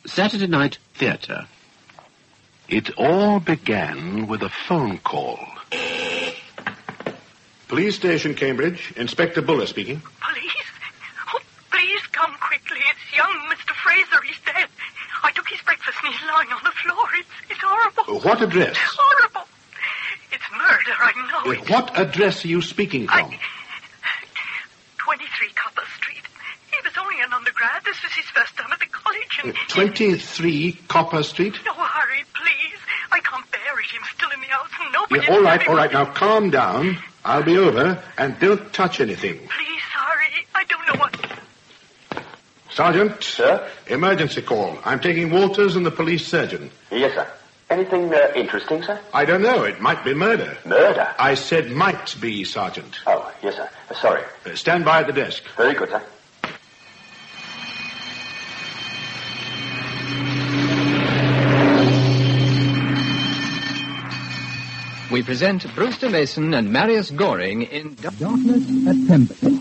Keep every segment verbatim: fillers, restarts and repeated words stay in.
Saturday Night Theatre. It all began with a phone call. Police Station, Cambridge. Inspector Buller speaking. Police? Oh, please come quickly. It's young Mister Fraser. He's dead. I took his breakfast and he's lying on the floor. It's, it's horrible. What address? Horrible. It's murder, I know. Uh, it. What address are you speaking from? I... twenty-three Copper Street. He was only an undergrad. This was his first term at the college. And... Uh, twenty-three Copper Street? No, hurry, please. I can't bear it. I'm still in the house and nobody... Yeah, all right, all right. Now, calm down. I'll be over, and don't touch anything. Please, hurry. I don't know what... Sergeant. Sir? Emergency call. I'm taking Walters and the police surgeon. Yes, sir. Anything uh, interesting, sir? I don't know. It might be murder. Murder? I said might be, Sergeant. Oh, yes, sir. Uh, sorry. Uh, stand by at the desk. Very good, sir. We present Brewster Mason and Marius Goring in Darkness at Pemberley.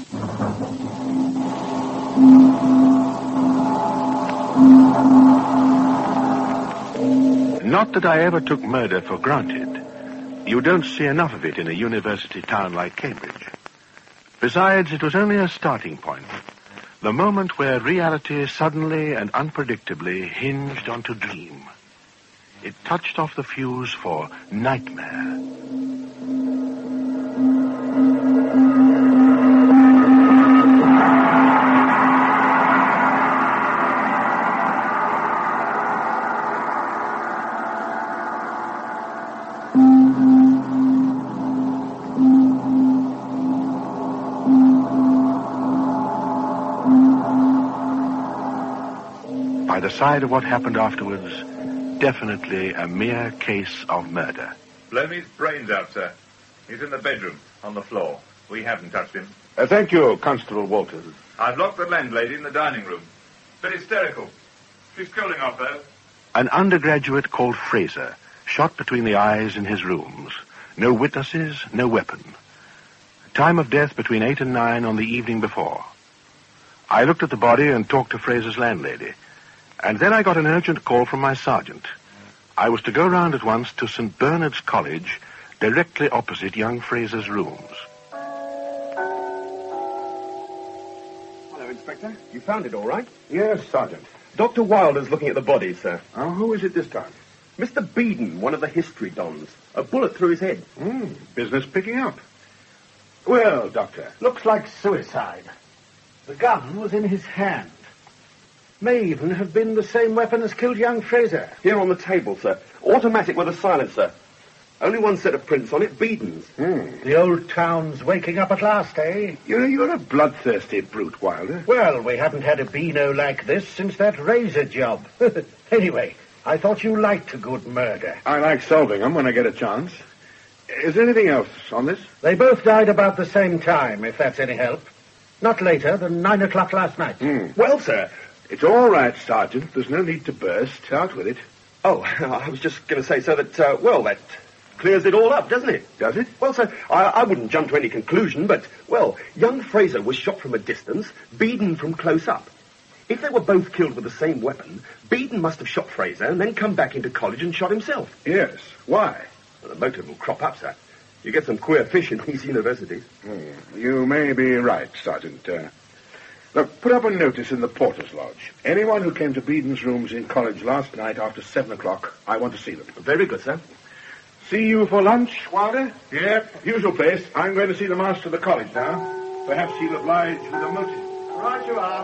Not that I ever took murder for granted. You don't see enough of it in a university town like Cambridge. Besides, it was only a starting point. The moment where reality suddenly and unpredictably hinged onto dream. It touched off the fuse for nightmare. By the side of what happened afterwards, definitely a mere case of murder. Blown his brains out, sir. He's in the bedroom, on the floor. We haven't touched him. Uh, thank you, Constable Walters. I've locked the landlady in the dining room. Bit hysterical. She's cooling off, though. An undergraduate called Fraser, shot between the eyes in his rooms. No witnesses, no weapon. Time of death between eight and nine on the evening before. I looked at the body and talked to Fraser's landlady. And then I got an urgent call from my sergeant. I was to go round at once to Saint Bernard's College, directly opposite young Fraser's rooms. Hello, Inspector. You found it all right? Yes, Sergeant. Doctor Wilder's looking at the body, sir. Oh, who is it this time? Mister Beeden, one of the history dons. A bullet through his head. Hmm, business picking up. Well, Doctor. Looks like suicide. The gun was in his hand. May even have been the same weapon as killed young Fraser. Here on the table, sir. Automatic with a silencer. Only one set of prints on it, Beeden's. Hmm. The old town's waking up at last, eh? You're, you're a bloodthirsty brute, Wilder. Well, we haven't had a beano like this since that razor job. Anyway, I thought you liked a good murder. I like solving them when I get a chance. Is there anything else on this? They both died about the same time, if that's any help. Not later than nine o'clock last night. Hmm. Well, sir... It's all right, Sergeant. There's no need to burst. Out with it. Oh, I was just going to say, sir, that, uh, well, that clears it all up, doesn't it? Does it? Well, sir, I, I wouldn't jump to any conclusion, but, well, young Fraser was shot from a distance, Beeden from close up. If they were both killed with the same weapon, Beeden must have shot Fraser and then come back into college and shot himself. Yes. Why? Well, the motive will crop up, sir. You get some queer fish in these universities. Hmm. You may be right, Sergeant. Uh, look, put up a notice in the Porter's Lodge. Anyone who came to Beeden's rooms in college last night after seven o'clock, I want to see them. Very good, sir. See you for lunch, Wilder? Yep. Usual place. I'm going to see the master of the college now. Perhaps he'll oblige with a motive. Right you are.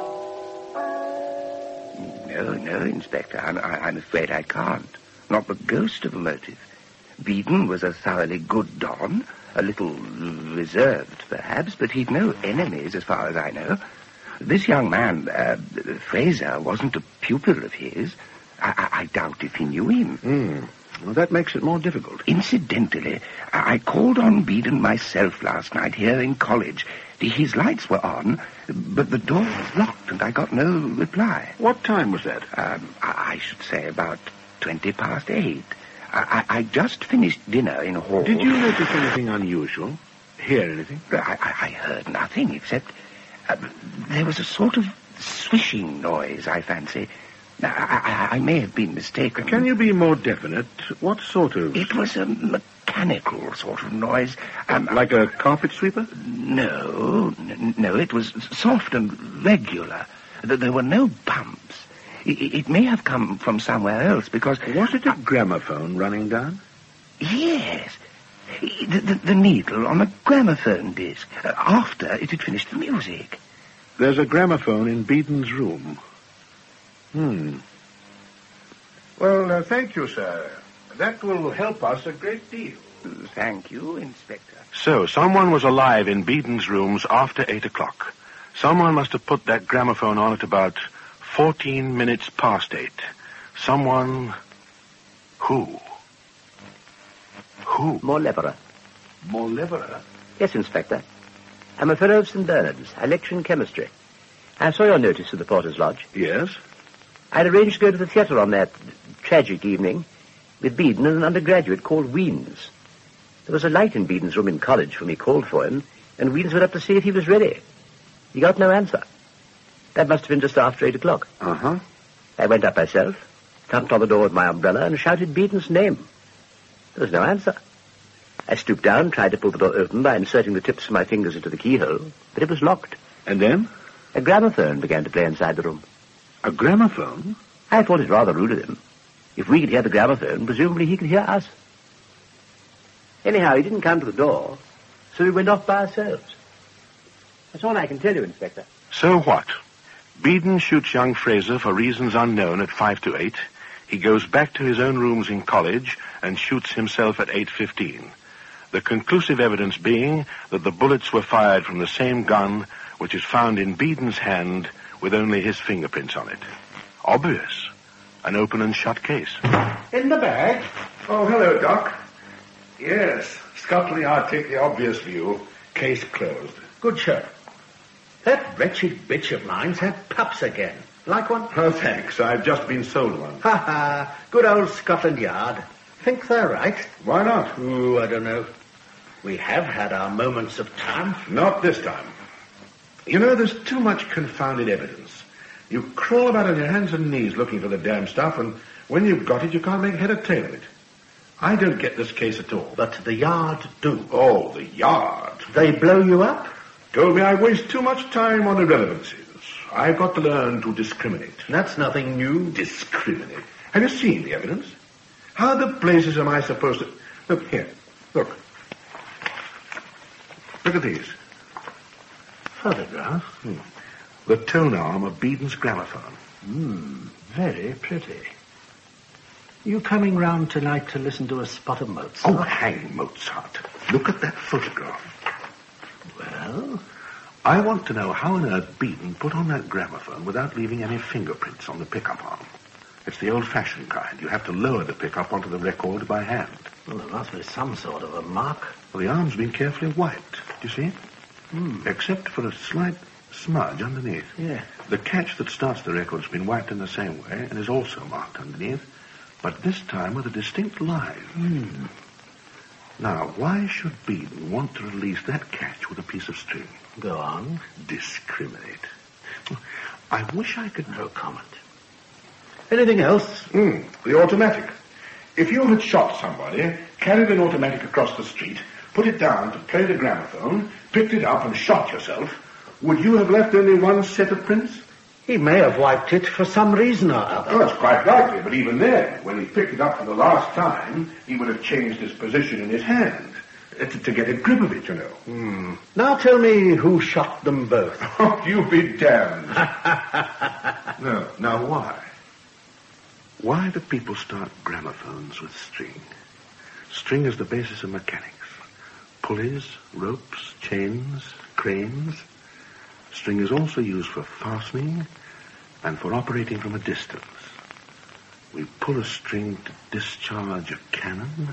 No, no, Inspector. I'm, I'm afraid I can't. Not the ghost of a motive. Beeden was a thoroughly good Don, a little reserved, perhaps, but he'd no enemies as far as I know. This young man, uh, Fraser, wasn't a pupil of his. I, I, I doubt if he knew him. Hmm. Well, that makes it more difficult. Incidentally, I, I called on Beeden myself last night here in college. His lights were on, but the door was locked, and I got no reply. What time was that? Um, I, I should say about twenty past eight. I, I, I just finished dinner in hall. Did you notice anything unusual? Hear anything? I, I, I heard nothing, except uh, there was a sort of swishing noise, I fancy. Now, I, I, I may have been mistaken. Can you be more definite? What sort of... It was a mechanical sort of noise. Um, like a carpet sweeper? No, n- no, it was soft and regular. Th- There were no bumps. It, it may have come from somewhere else, because... Was it a gramophone running down? Yes. The, the, the needle on a gramophone disc, uh, after it had finished the music. There's a gramophone in Beeden's room. Hmm. Well, uh, thank you, sir. That will help us a great deal. Thank you, Inspector. So, someone was alive in Beeden's rooms after eight o'clock. Someone must have put that gramophone on at about fourteen minutes past eight. Someone... Who? Who? More Leverer. More Leverer? Yes, Inspector. I'm a fellow of Saint Bernard's. I lecture in chemistry. I saw your notice at the Porter's Lodge. Yes? I'd arranged to go to the theatre on that tragic evening with Beeden and an undergraduate called Weems. There was a light in Beeden's room in college when we called for him, and Weems went up to see if he was ready. He got no answer. That must have been just after eight o'clock. Uh-huh. I went up myself, thumped on the door with my umbrella, and shouted Beeden's name. There was no answer. I stooped down, tried to pull the door open by inserting the tips of my fingers into the keyhole, but it was locked. And then? A gramophone began to play inside the room. A gramophone? I thought it rather rude of him. If we could hear the gramophone, presumably he could hear us. Anyhow, he didn't come to the door, so we went off by ourselves. That's all I can tell you, Inspector. So what? Beeden shoots young Fraser for reasons unknown at five to eight. He goes back to his own rooms in college and shoots himself at eight fifteen. The conclusive evidence being that the bullets were fired from the same gun which is found in Beeden's hand with only his fingerprints on it. Obvious. An open and shut case. In the bag? Oh, hello, Doc. Yes, Scotland Yard take the obvious view. Case closed. Good shot. That wretched bitch of mine's had pups again. Like one? Oh, thanks. I've just been sold one. Ha ha. Good old Scotland Yard. Think they're right? Why not? Oh, I don't know. We have had our moments of time. Not this time. You know, there's too much confounded evidence. You crawl about on your hands and knees looking for the damn stuff, and when you've got it, you can't make head or tail of it. I don't get this case at all. But the Yard do. Oh, the Yard. They blow you up? Told me I waste too much time on irrelevancies. I've got to learn to discriminate. That's nothing new. Discriminate? Have you seen the evidence? How the blazes am I supposed to... Look, here. Look. Look at these. Photograph? Hmm. The tone arm of Beeden's gramophone. Hmm, very pretty. You coming round tonight to listen to a spot of Mozart? Oh, hang Mozart. Look at that photograph. Well? I want to know how on earth Beeden put on that gramophone without leaving any fingerprints on the pickup arm. It's the old-fashioned kind. You have to lower the pickup onto the record by hand. Well, there must be some sort of a mark. Well, the arm's been carefully wiped. Do you see it? Hmm. Except for a slight smudge underneath. Yeah. The catch that starts the record's been wiped in the same way and is also marked underneath, but this time with a distinct line. Hmm. Now, why should Beeden want to release that catch with a piece of string? Go on. Discriminate. I wish I could... No comment. Anything else? Mm, the automatic. If you had shot somebody, carried an automatic across the street, put it down to play the gramophone, picked it up and shot yourself, would you have left only one set of prints? He may have wiped it for some reason or other. Oh, that's quite likely, but even then, when he picked it up for the last time, he would have changed his position in his hand. Uh, to, to get a grip of it, you know. Hmm. Now tell me who shot them both. Oh, you be damned. No, now why? Why do people start gramophones with string? String is the basis of mechanics. Pulleys, ropes, chains, cranes. String is also used for fastening and for operating from a distance. We pull a string to discharge a cannon.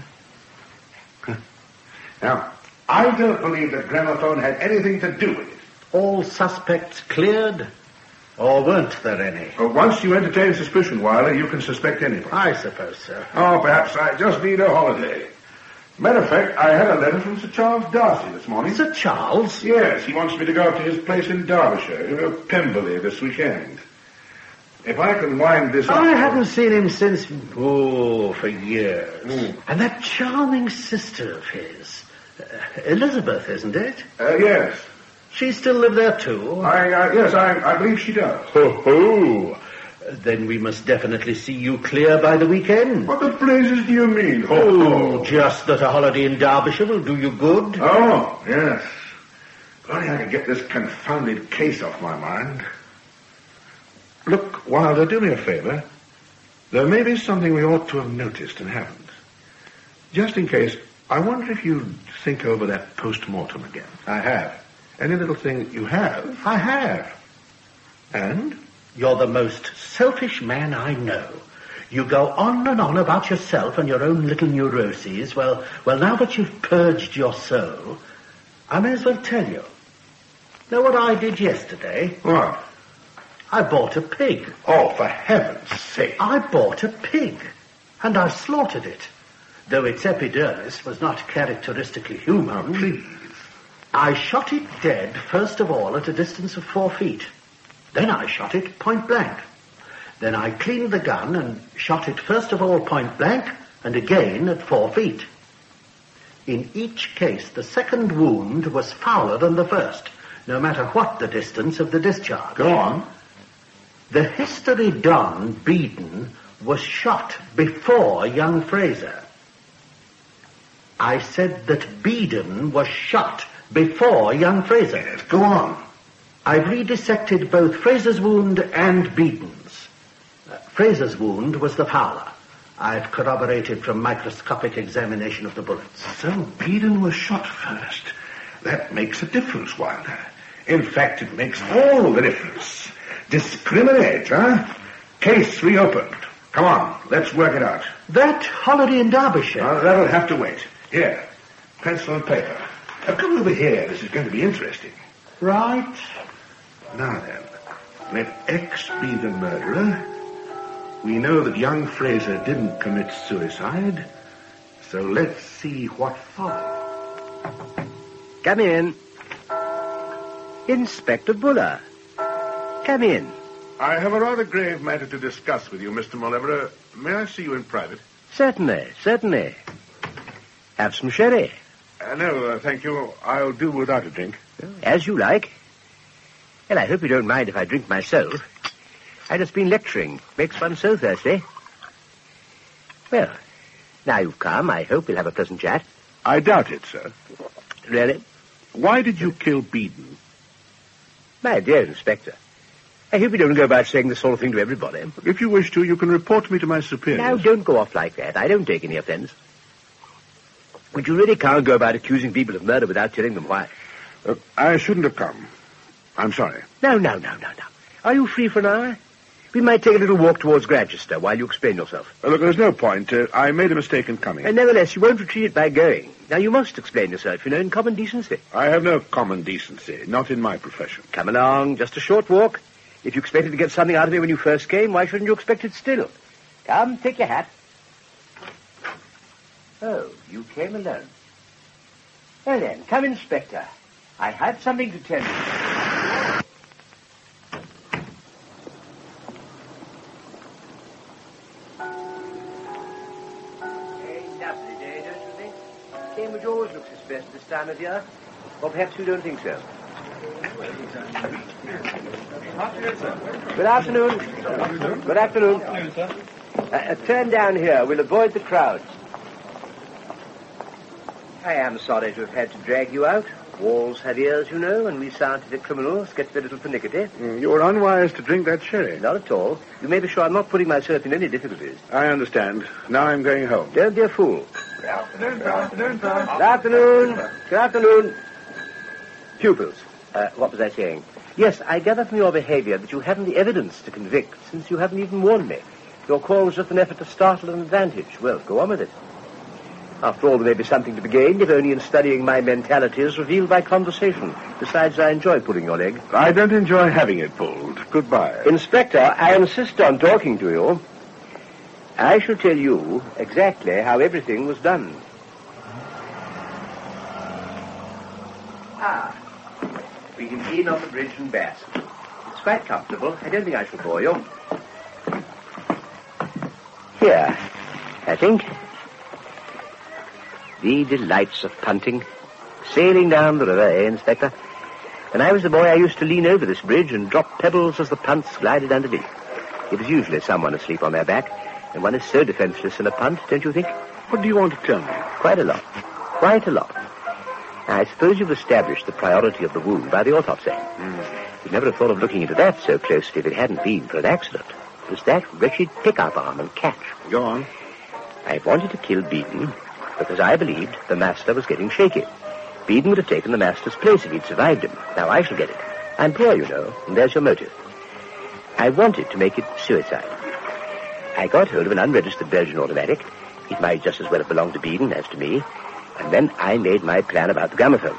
Now, I don't believe that gramophone had anything to do with it. All suspects cleared? Or weren't there any? Well, once you entertain suspicion, Wilder, you can suspect anybody. I suppose so. Oh, perhaps I just need a holiday. Matter of fact, I had a letter from Sir Charles Darcy this morning. Sir Charles? Yes, he wants me to go up to his place in Derbyshire, you know, Pemberley, this weekend. If I can wind this up... I haven't seen him since... Oh, for years. Mm. And that charming sister of his, uh, Elizabeth, isn't it? Uh, yes. She still live there, too? I, uh, yes, I, I believe she does. Ho, ho. Then we must definitely see you clear by the weekend. What the blazes do you mean? Ho, Oh, ho. just that a holiday in Derbyshire will do you good. Oh, yes. If only I could get this confounded case off my mind. Look, Wilder, do me a favor. There may be something we ought to have noticed and haven't. Just in case, I wonder if you'd think over that post-mortem again. I have. Any little thing that you have, I have. And? You're the most selfish man I know. You go on and on about yourself and your own little neuroses. Well, well, now that you've purged your soul, I may as well tell you. Know what I did yesterday? What? I bought a pig. Oh, for heaven's sake. I bought a pig, and I slaughtered it. Though its epidermis was not characteristically human. Oh, please. I shot it dead, first of all, at a distance of four feet. Then I shot it point blank. Then I cleaned the gun and shot it first of all point blank, and again at four feet. In each case, the second wound was fouler than the first, no matter what the distance of the discharge. Go on. The history don, Beedon, was shot before young Fraser. I said that Beedon was shot before young Fraser. Yes, go on. I've redissected both Fraser's wound and Beedon's. Uh, Fraser's wound was the fouler. I've corroborated from microscopic examination of the bullets. So Beedon was shot first. That makes a difference, Wilder. In fact, it makes all the difference. Discriminate, huh? Case reopened. Come on, let's work it out. That holiday in Derbyshire? Uh, that'll have to wait. Here, pencil and paper. Now, come over here. This is going to be interesting. Right. Now then, let X be the murderer. We know that young Fraser didn't commit suicide. So let's see what follows. Come in. Inspector Buller. Come in. I have a rather grave matter to discuss with you, Mister Mauleverer. May I see you in private? Certainly, certainly. Have some sherry. Uh, no, uh, thank you. I'll do without a drink. As you like. Well, I hope you don't mind if I drink myself. I've just been lecturing. Makes one so thirsty. Well, now you've come, I hope we'll have a pleasant chat. I doubt it, sir. Really? Why did you kill Beedon? My dear Inspector, I hope you don't go about saying this sort of thing to everybody. If you wish to, you can report me to my superiors. Now, don't go off like that. I don't take any offense. But you really can't go about accusing people of murder without telling them why. Uh, I shouldn't have come. I'm sorry. No, no, no, no, no. Are you free for an hour? We might take a little walk towards Granchester while you explain yourself. Uh, look, there's no point. Uh, I made a mistake in coming. And nevertheless, you won't retreat it by going. Now, you must explain yourself, you know, in common decency. I have no common decency, not in my profession. Come along, just a short walk. If you expected to get something out of me when you first came, why shouldn't you expect it still? Come, take your hat. Oh, you came alone. Well then, come, Inspector. I have something to tell you. A lovely day, don't you think? Cambridge always looks its best this time of year. Or perhaps you don't think so. Good afternoon. Good afternoon. Uh, uh, turn down here. We'll avoid the crowds. I am sorry to have had to drag you out. Walls have ears, you know, and we scientific criminals get a little pernickety. Mm, you were unwise to drink that sherry. Not at all. You may be sure I'm not putting myself in any difficulties. I understand. Now I'm going home. Don't be a fool. Good afternoon, Good afternoon, sir. Good afternoon. Good afternoon. Pupils. Uh, what was I saying? Yes, I gather from your behavior that you haven't the evidence to convict, since you haven't even warned me. Your call was just an effort to startle an advantage. Well, go on with it. After all, there may be something to be gained, if only in studying my mentality as revealed by conversation. Besides, I enjoy pulling your leg. I don't enjoy having it pulled. Goodbye. Inspector, I insist on talking to you. I shall tell you exactly how everything was done. Ah, we can lean on the bridge and bask. It's quite comfortable. I don't think I shall bore you. Here, I think. The delights of punting. Sailing down the river, eh, Inspector? When I was a boy, I used to lean over this bridge and drop pebbles as the punts glided underneath. It was usually someone asleep on their back, and one is so defenseless in a punt, don't you think? What do you want to tell me? Quite a lot. Quite a lot. Now, I suppose you've established the priority of the wound by the autopsy. Mm. You'd never have thought of looking into that so closely if it hadn't been for an accident. It was that wretched pick-up arm and catch. Go on. I wanted to kill Beeden because I believed the master was getting shaky. Beeden would have taken the master's place if he'd survived him. Now I shall get it. I'm poor, you know, and there's your motive. I wanted to make it suicide. I got hold of an unregistered Belgian automatic. It might just as well have belonged to Beeden as to me. And then I made my plan about the gramophone.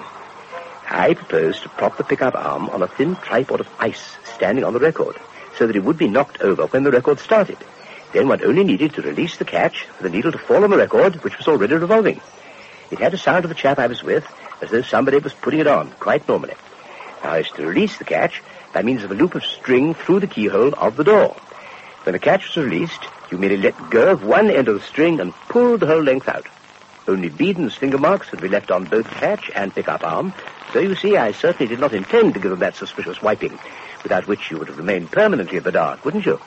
I proposed to prop the pickup arm on a thin tripod of ice standing on the record, so that it would be knocked over when the record started. Then one only needed to release the catch for the needle to fall on the record, which was already revolving. It had the sound of the chap I was with, as though somebody was putting it on, quite normally. Now, I was to release the catch by means of a loop of string through the keyhole of the door. When the catch was released, you merely let go of one end of the string and pulled the whole length out. Only Beeden's finger marks would be left on both catch and pickup arm, so you see I certainly did not intend to give them that suspicious wiping, without which you would have remained permanently in the dark, wouldn't you?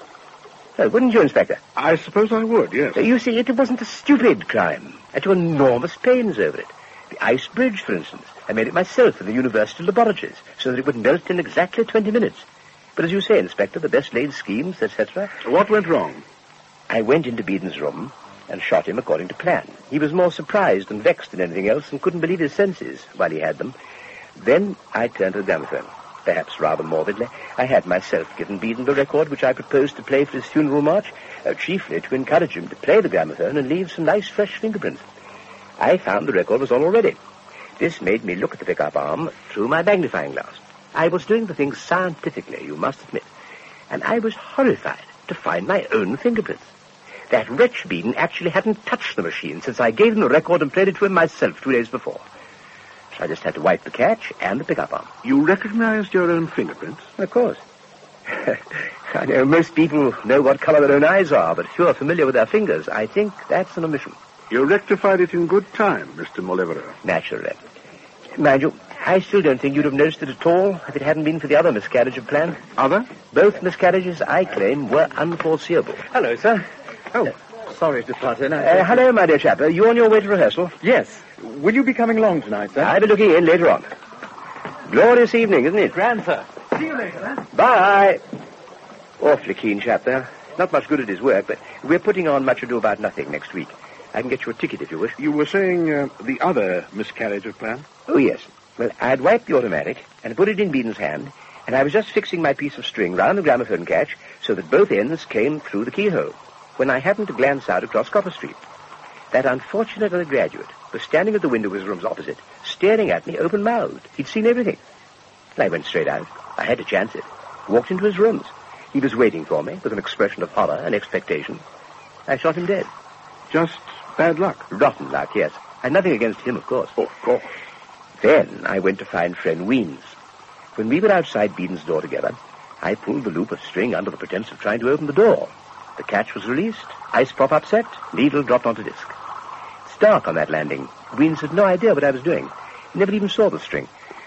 Oh, wouldn't you, Inspector? I suppose I would, yes. You see, it wasn't a stupid crime. I took enormous pains over it. The ice bridge, for instance. I made it myself in the university laboratories, so that it would melt in exactly twenty minutes. But as you say, Inspector, the best-laid schemes, et cetera. What went wrong? I went into Beeden's room and shot him according to plan. He was more surprised and vexed than anything else and couldn't believe his senses while he had them. Then I turned to the gramophone. Perhaps rather morbidly, I had myself given Beeden the record which I proposed to play for his funeral march, uh, chiefly to encourage him to play the gramophone and leave some nice fresh fingerprints. I found the record was all already. This made me look at the pickup arm through my magnifying glass. I was doing the thing scientifically, you must admit, and I was horrified to find my own fingerprints. That wretch Beeden actually hadn't touched the machine since I gave him the record and played it to him myself two days before. So I just had to wipe the catch and the pickup arm. You recognized your own fingerprints? Of course. I know most people know what color their own eyes are, but if you're familiar with their fingers, I think that's an omission. You rectified it in good time, Mister Molevero. Naturally. Mind you, I still don't think you'd have noticed it at all if it hadn't been for the other miscarriage of plan. Other? Both miscarriages, I claim, were unforeseeable. Hello, sir. Oh, sorry to butt in. Uh, hello, my dear chap. Are you on your way to rehearsal? Yes. Will you be coming along tonight, sir? I'll be looking in later on. Glorious evening, isn't it? Grand, sir. See you later, then. Bye. Awfully keen chap there. Not much good at his work, but we're putting on Much Ado About Nothing next week. I can get you a ticket if you wish. You were saying uh, the other miscarriage of plan? Oh, yes. Well, I'd wiped the automatic and put it in Beeden's hand, and I was just fixing my piece of string round the gramophone catch so that both ends came through the keyhole, when I happened to glance out across Copper Street. That unfortunate undergraduate was standing at the window of his rooms opposite, staring at me open-mouthed. He'd seen everything. And I went straight out. I had to chance it. Walked into his rooms. He was waiting for me with an expression of horror and expectation. I shot him dead. Just bad luck? Rotten luck, yes. And nothing against him, of course. Oh, of course. Then I went to find friend Weems. When we were outside Beeden's door together, I pulled the loop of string under the pretense of trying to open the door. The catch was released, ice prop upset, needle dropped onto disc. It's dark on that landing. Weems had no idea what I was doing. He never even saw the string.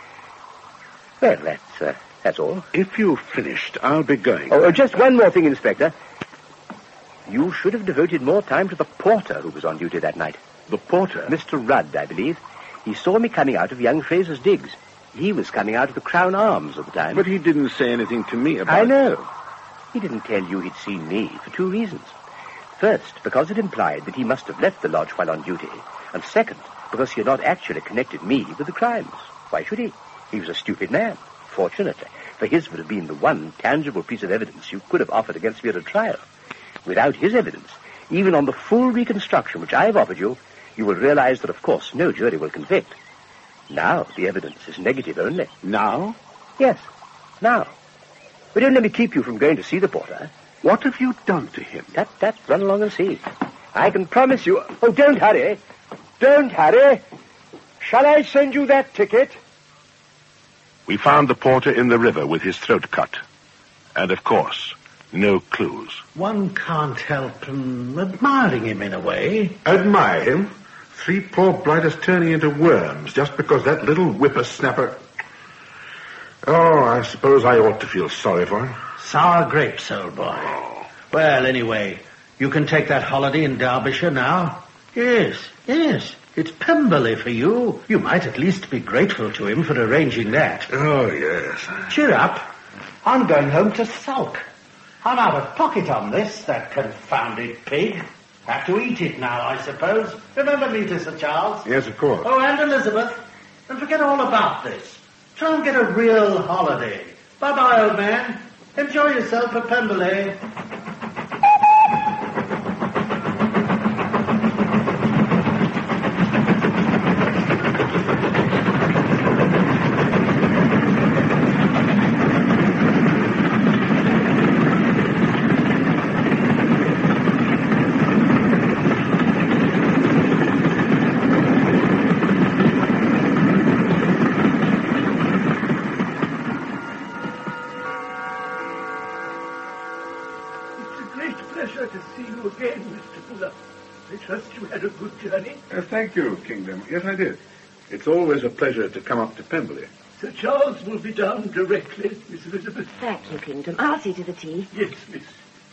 Well, that's, uh, that's all. If you've finished, I'll be going. Oh, oh, just one more thing, Inspector. You should have devoted more time to the porter who was on duty that night. The porter? Mister Rudd, I believe. He saw me coming out of young Fraser's digs. He was coming out of the Crown Arms at the time. But he didn't say anything to me about I know. He didn't tell you he'd seen me for two reasons. First, because it implied that he must have left the lodge while on duty. And second, because he had not actually connected me with the crimes. Why should he? He was a stupid man. Fortunately, for his would have been the one tangible piece of evidence you could have offered against me at a trial. Without his evidence, even on the full reconstruction which I've offered you, you will realize that, of course, no jury will convict. Now, the evidence is negative only. Now? Yes, now. But don't let me keep you from going to see the porter. What have you done to him? That, that, run along and see. I can promise you... Oh, don't hurry. Don't hurry. Shall I send you that ticket? We found the porter in the river with his throat cut. And, of course, No clues. One can't help um, admiring him in a way. Admire him? Three poor blighters turning into worms just because that little whippersnapper... Oh, I suppose I ought to feel sorry for him. Sour grapes, old boy. Oh. Well, anyway, you can take that holiday in Derbyshire now. Yes, yes. It's Pemberley for you. You might at least be grateful to him for arranging that. Oh, yes. Cheer up. I'm going home to sulk. I'm out of pocket on this, that confounded pig. Have to eat it now, I suppose. Remember me to Sir Charles? Yes, of course. Oh, and Elizabeth. And forget all about this. Try and get a real holiday. Bye-bye, old man. Enjoy yourself at Pemberley. Uh, thank you, Kingdom. Yes, I did. It's always a pleasure to come up to Pemberley. Sir Charles will be down directly, Miss Elizabeth. Thank you, Kingdom. I'll see to the tea. Yes, miss.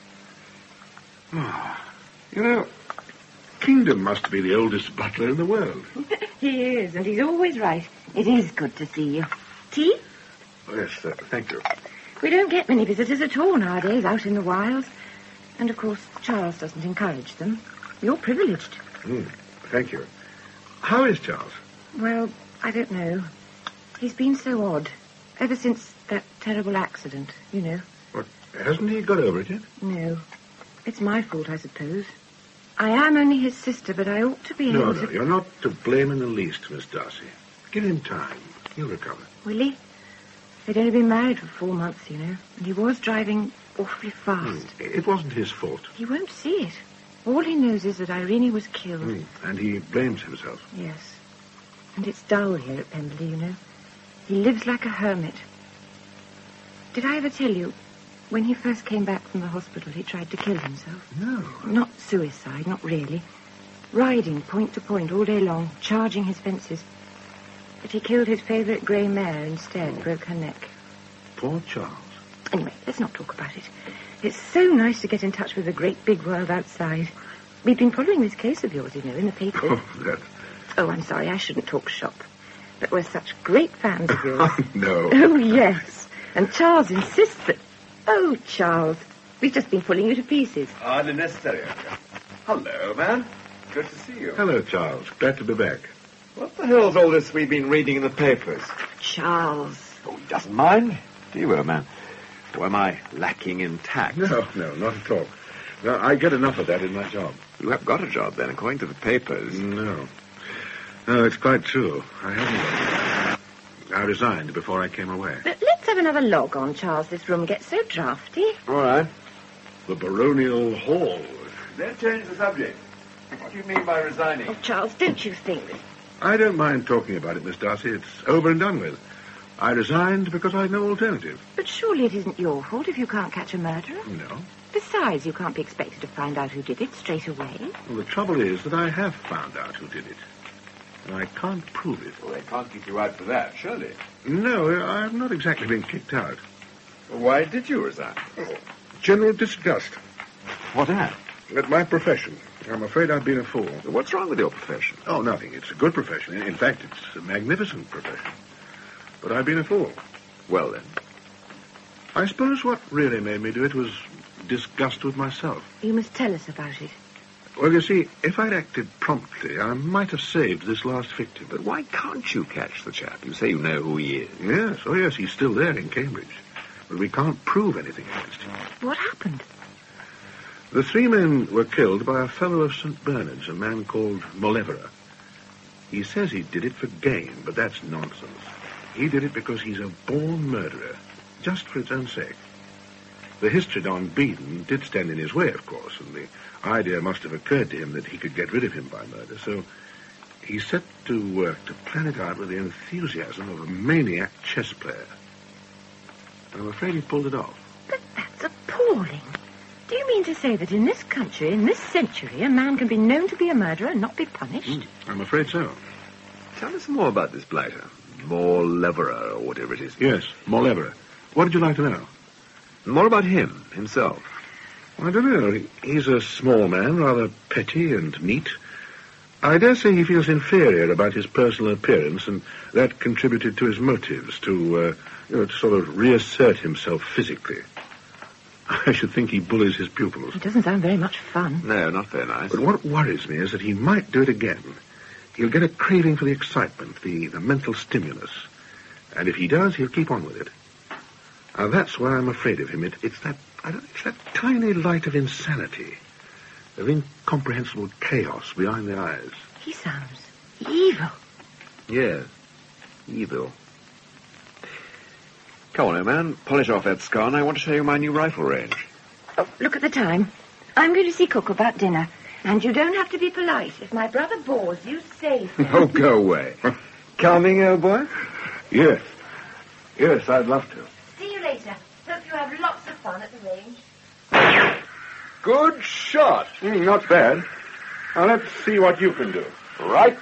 Oh, you know, Kingdom must be the oldest butler in the world. He is, and he's always right. It is good to see you. Tea? Oh, yes, uh, thank you. We don't get many visitors at all nowadays out in the wilds. And, of course, Charles doesn't encourage them. You're privileged. Mm, thank you. How is Charles? Well, I don't know. He's been so odd. Ever since that terrible accident, you know. What, hasn't he got over it yet? No. It's my fault, I suppose. I am only his sister, but I ought to be no, able No, to... you're not to blame in the least, Miss Darcy. Give him time. He'll recover. Will he? They'd only been married for four months, you know. And he was driving awfully fast. Mm, it wasn't his fault. He won't see it. All he knows is that Irene was killed. Mm, and he blames himself. Yes. And it's dull here at Pemberley, you know. He lives like a hermit. Did I ever tell you, when he first came back from the hospital, he tried to kill himself? No. Not suicide, not really. Riding point to point all day long, charging his fences. But he killed his favourite grey mare instead, oh. broke her neck. Poor Charles. Anyway, let's not talk about it. It's so nice to get in touch with the great big world outside. We've been following this case of yours, you know, in the papers. Oh, that... Oh, I'm sorry, I shouldn't talk shop. But we're such great fans of yours. No. Oh, yes. And Charles insists that... Oh, Charles, we've just been pulling you to pieces. Hardly necessary. Hello, man. Good to see you. Hello, Charles. Glad to be back. What the hell's all this we've been reading in the papers? Charles. Oh, he doesn't mind. Do you, old man? Or am I lacking in tact? No, no, not at all. No, I get enough of that in my job. You have got a job, then, according to the papers. No. No, it's quite true. I haven't. I resigned before I came away. But let's have another log on, Charles. This room gets so drafty. All right. The baronial hall. Then change the subject. What do you mean by resigning? Oh, Charles, don't you think... I don't mind talking about it, Miss Darcy. It's over and done with. I resigned because I had no alternative. But surely it isn't your fault if you can't catch a murderer. No. Besides, you can't be expected to find out who did it straight away. Well, the trouble is that I have found out who did it. And I can't prove it. Well, they can't keep you out for that, surely. No, I've not exactly been kicked out. Well, why did you resign? Oh, general disgust. What at? At my profession. I'm afraid I've been a fool. What's wrong with your profession? Oh, nothing. It's a good profession. In fact, it's a magnificent profession. But I've been a fool. Well, then. I suppose what really made me do it was disgust with myself. You must tell us about it. Well, you see, if I'd acted promptly, I might have saved this last victim. But why can't you catch the chap? You say you know who he is. Yes, oh yes, he's still there in Cambridge. But we can't prove anything against him. What happened? The three men were killed by a fellow of Saint Bernard's, a man called Molevera. He says he did it for gain, but that's nonsense. He did it because he's a born murderer, just for its own sake. The history on Beedon did stand in his way, of course, and the idea must have occurred to him that he could get rid of him by murder, so he set to work to plan it out with the enthusiasm of a maniac chess player. I'm afraid he pulled it off. But that's appalling. Do you mean to say that in this country, in this century, a man can be known to be a murderer and not be punished? Mm, I'm afraid so. Tell us more about this blighter. More Leverer, or whatever it is. Yes, more Leverer. What did you like to know? More about him, himself. I don't know. He- He's a small man, rather petty and neat. I dare say he feels inferior about his personal appearance, and that contributed to his motives, to, uh, you know, to sort of reassert himself physically. I should think he bullies his pupils. It doesn't sound very much fun. No, not very nice. But what worries me is that he might do it again. He'll get a craving for the excitement, the, the mental stimulus. And if he does, he'll keep on with it. Now, that's why I'm afraid of him. It, it's that, I don't, it's that tiny light of insanity, of incomprehensible chaos behind the eyes. He sounds evil. Yes, evil. Come on, old man. Polish off that scar, and I want to show you my new rifle range. Oh, look at the time. I'm going to see Cook about dinner. And you don't have to be polite. If my brother bores you, say so. Oh, go away. Coming, old boy? Yes. Yes, I'd love to. See you later. Hope you have lots of fun at the range. Good shot. Mm, not bad. Now, let's see what you can do. Right.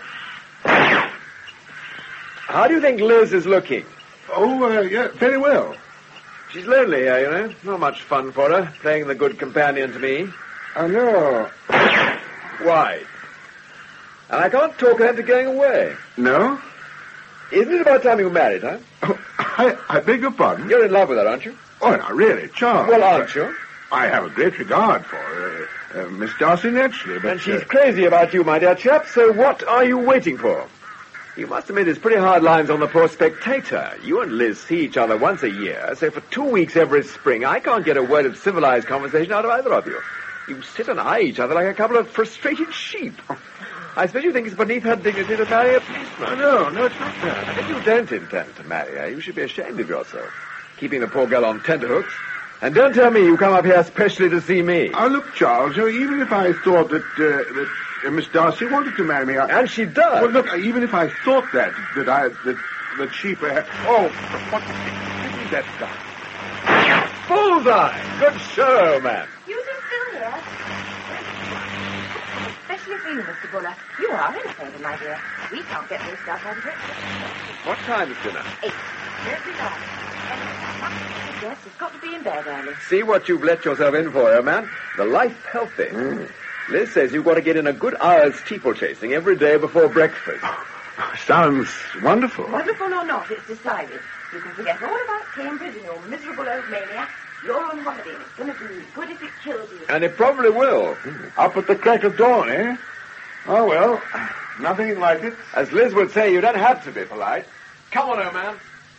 How do you think Liz is looking? Oh, uh, yeah, very well. She's lonely here, you know. Not much fun for her, playing the good companion to me. I know. Why? And I can't talk her into going away. No? Isn't it about time you were married, huh? Oh, I, I beg your pardon? You're in love with her, aren't you? Oh, no, really, Charles. Well, aren't you? I have a great regard for her. Uh, uh, Miss Darcy, naturally, but... And she's uh, crazy about you, my dear chap, so what are you waiting for? You must admit it's pretty hard lines on the poor spectator. You and Liz see each other once a year, so for two weeks every spring, I can't get a word of civilized conversation out of either of you. You sit and eye each other like a couple of frustrated sheep. I suppose you think it's beneath her dignity to marry a policeman. No, no, it's not that. If you don't intend to marry her, you should be ashamed of yourself, keeping the poor girl on tenterhooks. And don't tell me you come up here specially to see me. Oh, look, Charles, you know, even if I thought that, uh, that uh, Miss Darcy wanted to marry me... I... And she does. Well, look, even if I thought that, that I... that, that she perhaps... Oh, what... Give me that stuff. Bullseye! Good show, man. You two still here? Especially for you, Mister Buller. You are in favour, my dear. We can't get this stuff out of breakfast. What time is dinner? Eight. Don't be long. The guest has got to be in bed early. See what you've let yourself in for, eh, man? The life healthy. Mm. Liz says you've got to get in a good hour's steeplechasing every day before breakfast. Sounds wonderful. Wonderful or not, it's decided. You can forget all about Cambridge and your miserable old maniac. You're on holiday, and it's going to be good if it kills you. And it probably will. Up at the crack of dawn, eh? Oh, well, nothing like it. As Liz would say, you don't have to be polite. Come on, old man.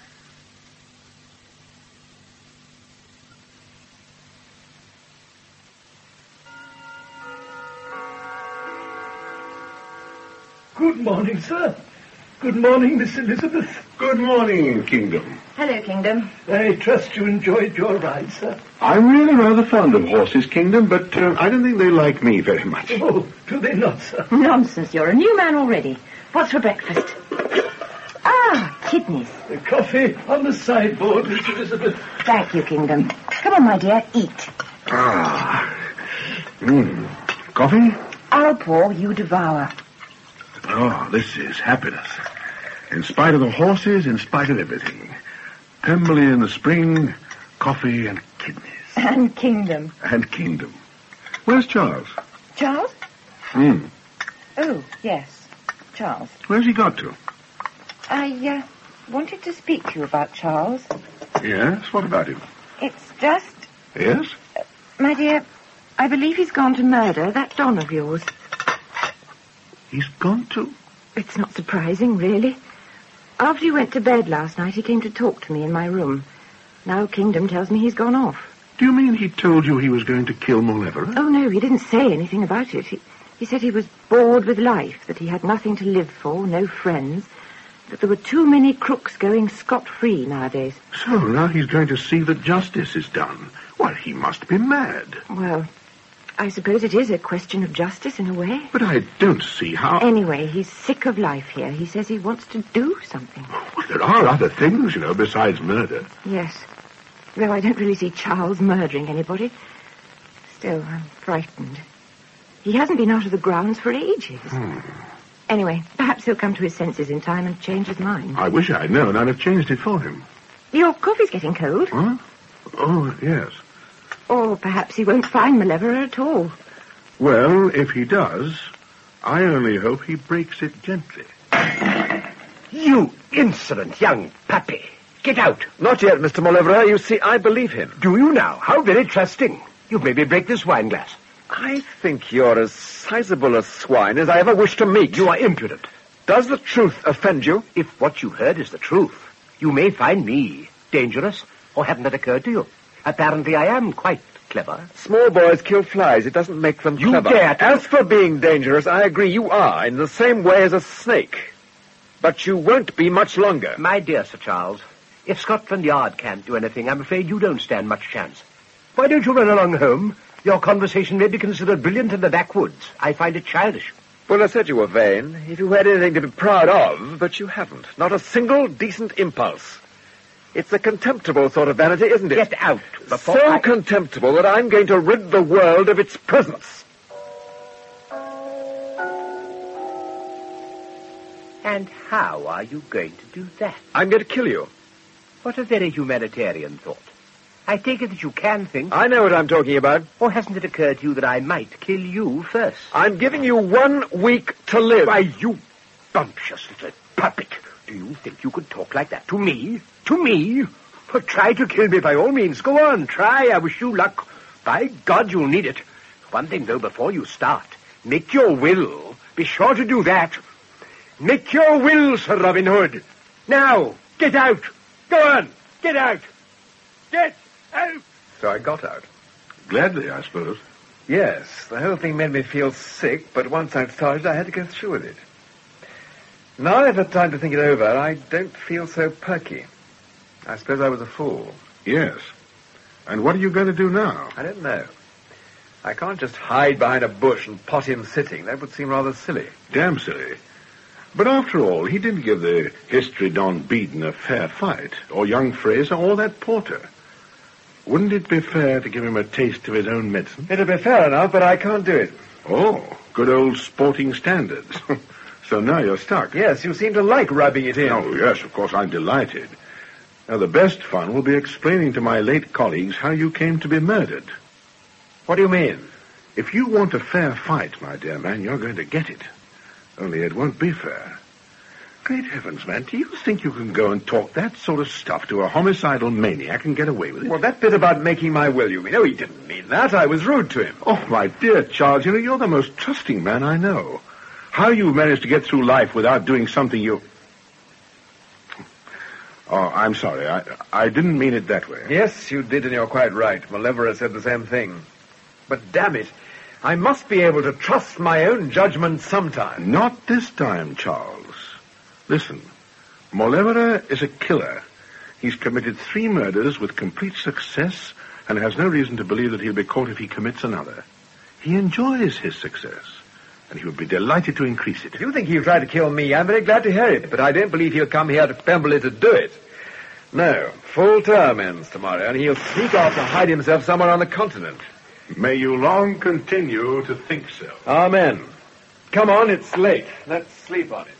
Good morning, sir. Good morning, Miss Elizabeth. Good morning, Kingdom. Hello, Kingdom. I trust you enjoyed your ride, sir. I'm really rather fond of horses, Kingdom, but uh, I don't think they like me very much. Oh, do they not, sir? Nonsense, you're a new man already. What's for breakfast? Ah, kidneys. The coffee on the sideboard, Miss Elizabeth. Thank you, Kingdom. Come on, my dear, eat. Ah. Mmm. Coffee? I'll pour, you devour. Oh, this is happiness. In spite of the horses, in spite of everything. Pemberley in the spring, coffee and kidneys. And Kingdom. And Kingdom. Where's Charles? Charles? Hmm. Oh, yes. Charles. Where's he got to? I, uh, wanted to speak to you about Charles. Yes? What about him? It's just... Yes? Uh, my dear, I believe he's gone to murder that Don of yours. He's gone to? It's not surprising, really. After he went to bed last night, he came to talk to me in my room. Now Kingdom tells me he's gone off. Do you mean he told you he was going to kill Malevolent? Oh, no, he didn't say anything about it. He, he said he was bored with life, that he had nothing to live for, no friends, that there were too many crooks going scot-free nowadays. So now he's going to see that justice is done. Well, he must be mad. Well, I suppose it is a question of justice in a way. But I don't see how... Anyway, he's sick of life here. He says he wants to do something. Well, there are other things, you know, besides murder. Yes. Though I don't really see Charles murdering anybody. Still, I'm frightened. He hasn't been out of the grounds for ages. Hmm. Anyway, perhaps he'll come to his senses in time and change his mind. I wish I'd known. I'd have changed it for him. Your coffee's getting cold. Huh? Oh, yes. Or perhaps he won't find Malevola at all. Well, if he does, I only hope he breaks it gently. You insolent young puppy. Get out. Not yet, Mister Malevola. You see, I believe him. Do you now? How very trusting. You've made me break this wine glass. I think you're as sizable a swine as I ever wish to meet. You are impudent. Does the truth offend you? If what you heard is the truth, you may find me dangerous, or hasn't that occurred to you? Apparently I am quite clever. Small boys kill flies. It doesn't make them You clever. dare to- As for being dangerous, I agree you are, in the same way as a snake. But you won't be much longer. My dear Sir Charles, if Scotland Yard can't do anything, I'm afraid you don't stand much chance. Why don't you run along home? Your conversation may be considered brilliant in the backwoods. I find it childish. Well, I said you were vain. If you had anything to be proud of, but you haven't. Not a single decent impulse. It's a contemptible sort of vanity, isn't it? Get out before So I... contemptible that I'm going to rid the world of its presence. And how are you going to do that? I'm going to kill you. What a very humanitarian thought. I take it that you can think. I know what I'm talking about. Or hasn't it occurred to you that I might kill you first? I'm giving you one week to live. Why, you bumptious little puppet. Do you think you could talk like that to me? To me? Well, try to kill me by all means. Go on, try. I wish you luck. By God, you'll need it. One thing, though, before you start. Make your will. Be sure to do that. Make your will, Sir Robin Hood. Now, get out. Go on, get out. Get out. So I got out. Gladly, I suppose. Yes, the whole thing made me feel sick, but once I'd started, I had to go through with it. Now I've had time to think it over, I don't feel so perky. I suppose I was a fool. Yes. And what are you going to do now? I don't know. I can't just hide behind a bush and pot him sitting. That would seem rather silly. Damn silly. But after all, he didn't give the history Don Beeden a fair fight, or young Fraser, or that porter. Wouldn't it be fair to give him a taste of his own medicine? It'll be fair enough, but I can't do it. Oh, good old sporting standards. So now you're stuck. Yes, you seem to like rubbing it in. Oh, yes, of course, I'm delighted. Now, the best fun will be explaining to my late colleagues how you came to be murdered. What do you mean? If you want a fair fight, my dear man, you're going to get it. Only it won't be fair. Great heavens, man, do you think you can go and talk that sort of stuff to a homicidal maniac and get away with it? Well, that bit about making my will, you mean? Oh, he didn't mean that. I was rude to him. Oh, my dear Charles, you know, you're the most trusting man I know. How you managed to get through life without doing something you... Oh, I'm sorry. I I didn't mean it that way. Yes, you did, and you're quite right. Malevola said the same thing. But damn it, I must be able to trust my own judgment sometime. Not this time, Charles. Listen, Malevola is a killer. He's committed three murders with complete success and has no reason to believe that he'll be caught if he commits another. He enjoys his success, and he would be delighted to increase it. If you think he'll try to kill me, I'm very glad to hear it, but I don't believe he'll come here to Pemberley to do it. No, full term ends tomorrow, and he'll sneak off to hide himself somewhere on the continent. May you long continue to think so. Amen. Come on, it's late. Let's sleep on it.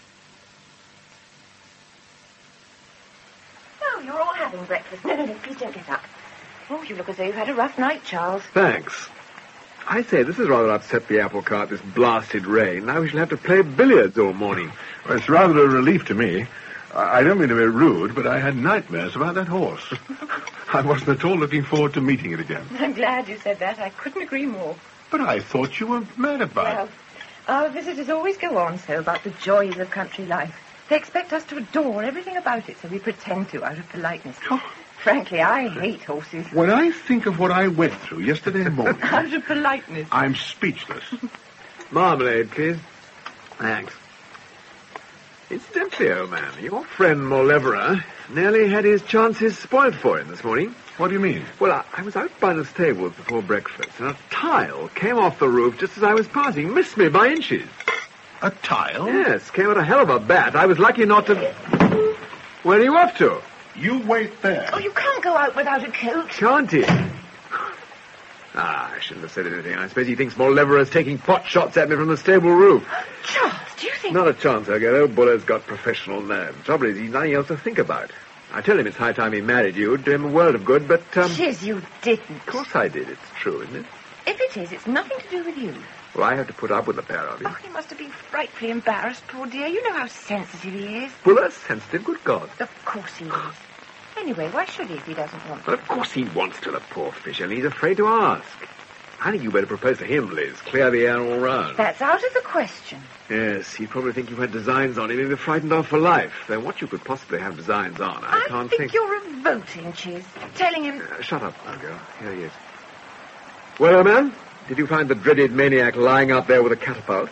Oh, you're all having breakfast. No, no, no, please don't get up. Oh, you look as though you've had a rough night, Charles. Thanks. I say, this has rather upset the apple cart, this blasted rain. Now we shall have to play billiards all morning. Well, it's rather a relief to me. I I don't mean to be rude, but I had nightmares about that horse. I wasn't at all looking forward to meeting it again. I'm glad you said that. I couldn't agree more. But I thought you were mad about Well, it. our visitors always go on so about the joys of country life. They expect us to adore everything about it, so we pretend to out of politeness. Frankly, I hate horses. When I think of what I went through yesterday morning, Out of politeness. I'm speechless. Marmalade, please. Thanks. Incidentally, old man, your friend Malevola nearly had his chances spoiled for him this morning. What do you mean? Well, I, I was out by the stables before breakfast, and a tile came off the roof just as I was passing. Missed me by inches. A tile? Yes, came at a hell of a bat. I was lucky not to... Where are you off to? You wait there. Oh, you can't go out without a coat. Can't he? Ah, shouldn't have said anything. I suppose he thinks Mauleverer is taking pot shots at me from the stable roof. Charles, do you think... Not a chance, I get. Old Buller's got professional nerve. The trouble is, he's nothing else to think about. I tell him it's high time he married you. It'd do him a world of good, but, um... Chiz, you didn't. Of course I did. It's true, isn't it? If it is, it's nothing to do with you. Well, I have to put up with the pair of you. Oh, he must have been frightfully embarrassed, poor dear. You know how sensitive he is. Buller sensitive? Good God. Of course he is. Anyway, why should he if he doesn't want to? Well, of course he wants to, the poor fish, and he's afraid to ask. I think you better propose to him, Liz. Clear the air all round. That's out of the question. Yes, he'd probably think you had designs on him. He'd be frightened off for life. Though what you could possibly have designs on, I, I can't think. I think... think you're revolting, Chiz. Telling him... Uh, shut up, now, girl. Here he is. Well, old man, did you find the dreaded maniac lying out there with a catapult?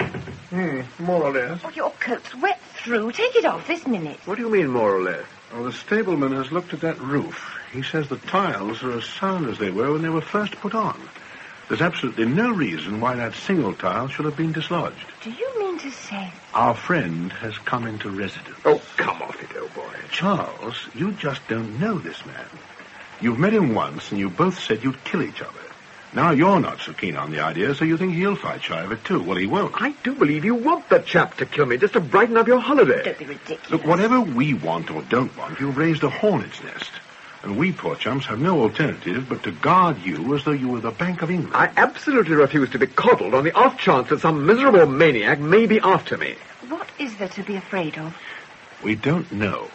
Hmm, more or less. Oh, your coat's wet through. Take it off this minute. What do you mean, more or less? Well, the stableman has looked at that roof. He says the tiles are as sound as they were when they were first put on. There's absolutely no reason why that single tile should have been dislodged. Do you mean to say... Our friend has come into residence. Oh, come off it, old boy. Charles, you just don't know this man. You've met him once, and you both said you'd kill each other. Now you're not so keen on the idea, so you think he'll fight shy of it, too. Well, he won't. I do believe you want the chap to kill me just to brighten up your holiday. Don't be ridiculous. Look, whatever we want or don't want, you've raised a hornet's nest. And we poor chumps have no alternative but to guard you as though you were the Bank of England. I absolutely refuse to be coddled on the off chance that some miserable maniac may be after me. What is there to be afraid of? We don't know,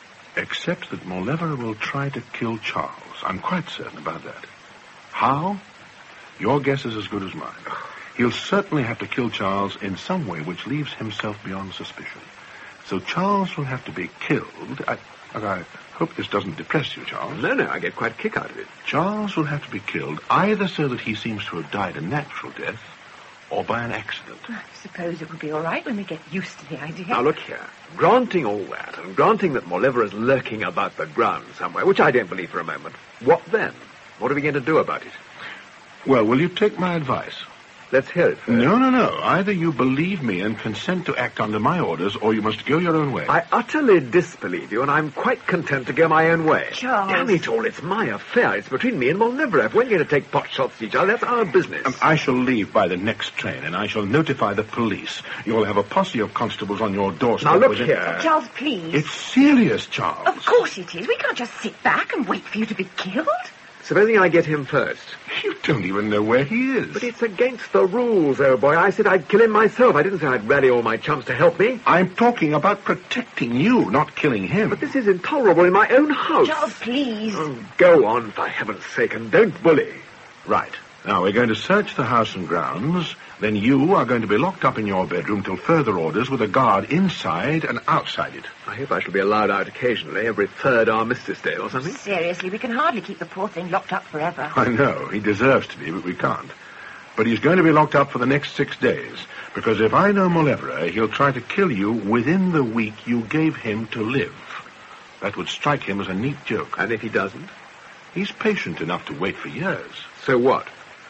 except that Mauleverer will try to kill Charles. I'm quite certain about that. How? Your guess is as good as mine. He'll certainly have to kill Charles in some way which leaves himself beyond suspicion. So Charles will have to be killed. I, I hope this doesn't depress you, Charles. No, no, I get quite a kick out of it. Charles will have to be killed either so that he seems to have died a natural death or by an accident. I suppose it would be all right when we get used to the idea. Now, look here. Granting all that, and granting that Mauleverer is lurking about the ground somewhere, which I don't believe for a moment, what then? What are we going to do about it? Well, will you take my advice? Let's hear it first. No, no, no. Either you believe me and consent to act under my orders, or you must go your own way. I utterly disbelieve you, and I'm quite content to go my own way. Charles. Damn it all, it's my affair. It's between me and Mauleverer. If we're going to take pot shots at each other, that's our business. Um, I shall leave by the next train, and I shall notify the police. You'll have a posse of constables on your doorstep. Now, look with here. Oh, Charles, please. It's serious, Charles. Of course it is. We can't just sit back and wait for you to be killed. Supposing I get him first. You don't even know where he is. But it's against the rules, old boy. I said I'd kill him myself. I didn't say I'd rally all my chums to help me. I'm talking about protecting you, not killing him. But this is intolerable in my own house. Charles, please. Oh, go on, for heaven's sake, and don't bully. Right. Now, we're going to search the house and grounds. Then you are going to be locked up in your bedroom till further orders with a guard inside and outside it. I hope I shall be allowed out occasionally, every third armistice day or something. Seriously, we can hardly keep the poor thing locked up forever. I know. He deserves to be, but we can't. But he's going to be locked up for the next six days, because if I know Mauleverer, he'll try to kill you within the week you gave him to live. That would strike him as a neat joke. And if he doesn't? He's patient enough to wait for years. So what?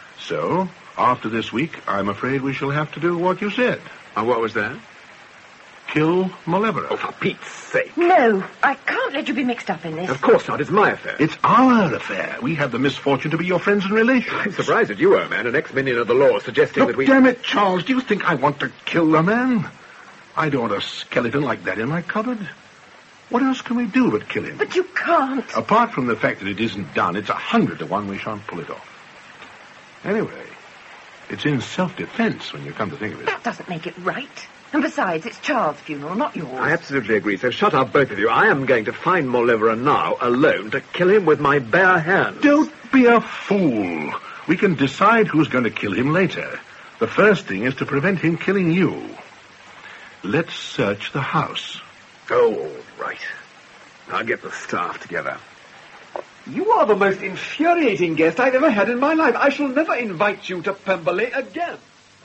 So, after this week, I'm afraid we shall have to do what you said. And what was that? Kill Mauleverer. Oh, for Pete's sake. No, I can't let you be mixed up in this. Of course not. It's my affair. It's our affair. We have the misfortune to be your friends and relations. I'm surprised at you, old man, an ex-minion of the law, suggesting Look, that we... damn it, Charles, do you think I want to kill the man? I don't want a skeleton like that in my cupboard. What else can we do but kill him? But you can't. Apart from the fact that it isn't done, it's a hundred to one we shan't pull it off. Anyway, it's in self-defense when you come to think of it. That doesn't make it right. And besides, it's Charles' funeral, not yours. I absolutely agree, so shut up, both of you. I am going to find Mauleverer now, alone, to kill him with my bare hands. Don't be a fool. We can decide who's going to kill him later. The first thing is to prevent him killing you. Let's search the house. Oh, all right. I'll get the staff together. You are the most infuriating guest I've ever had in my life. I shall never invite you to Pemberley again.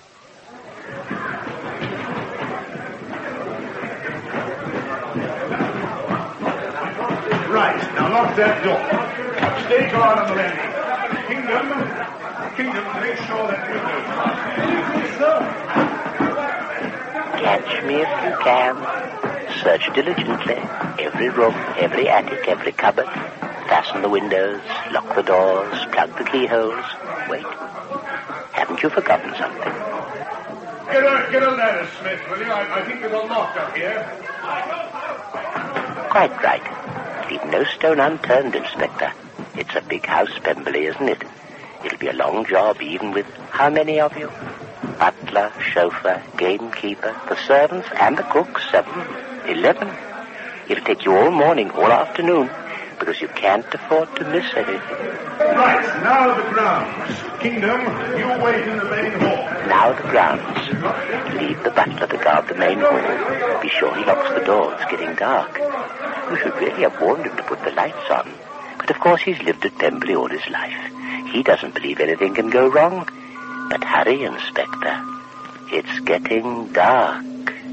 Right, now lock that door. Stay guard on the landing. Kingdom, Kingdom, make sure that window. Catch me if you can. Search diligently. Every room, every attic, every cupboard. Fasten the windows, lock the doors, plug the keyholes. wait. Haven't you forgotten something? Get a, get a ladder, Smith, will you? I, I think there's a lock up here. Quite right. Leave no stone unturned, Inspector. It's a big house, Pemberley, isn't it? It'll be a long job, even with how many of you? Butler, chauffeur, gamekeeper, the servants, and the cook, seven, eleven. It'll take you all morning, all afternoon, because you can't afford to miss anything. Right, now the grounds. Kingdom, you wait in the main hall. Now the grounds. Leave the butler to guard the main hall. Be sure he locks the door. It's getting dark. You should really have warned him to put the lights on. But of course he's lived at Pemberley all his life. He doesn't believe anything can go wrong. But hurry, Inspector. It's getting dark.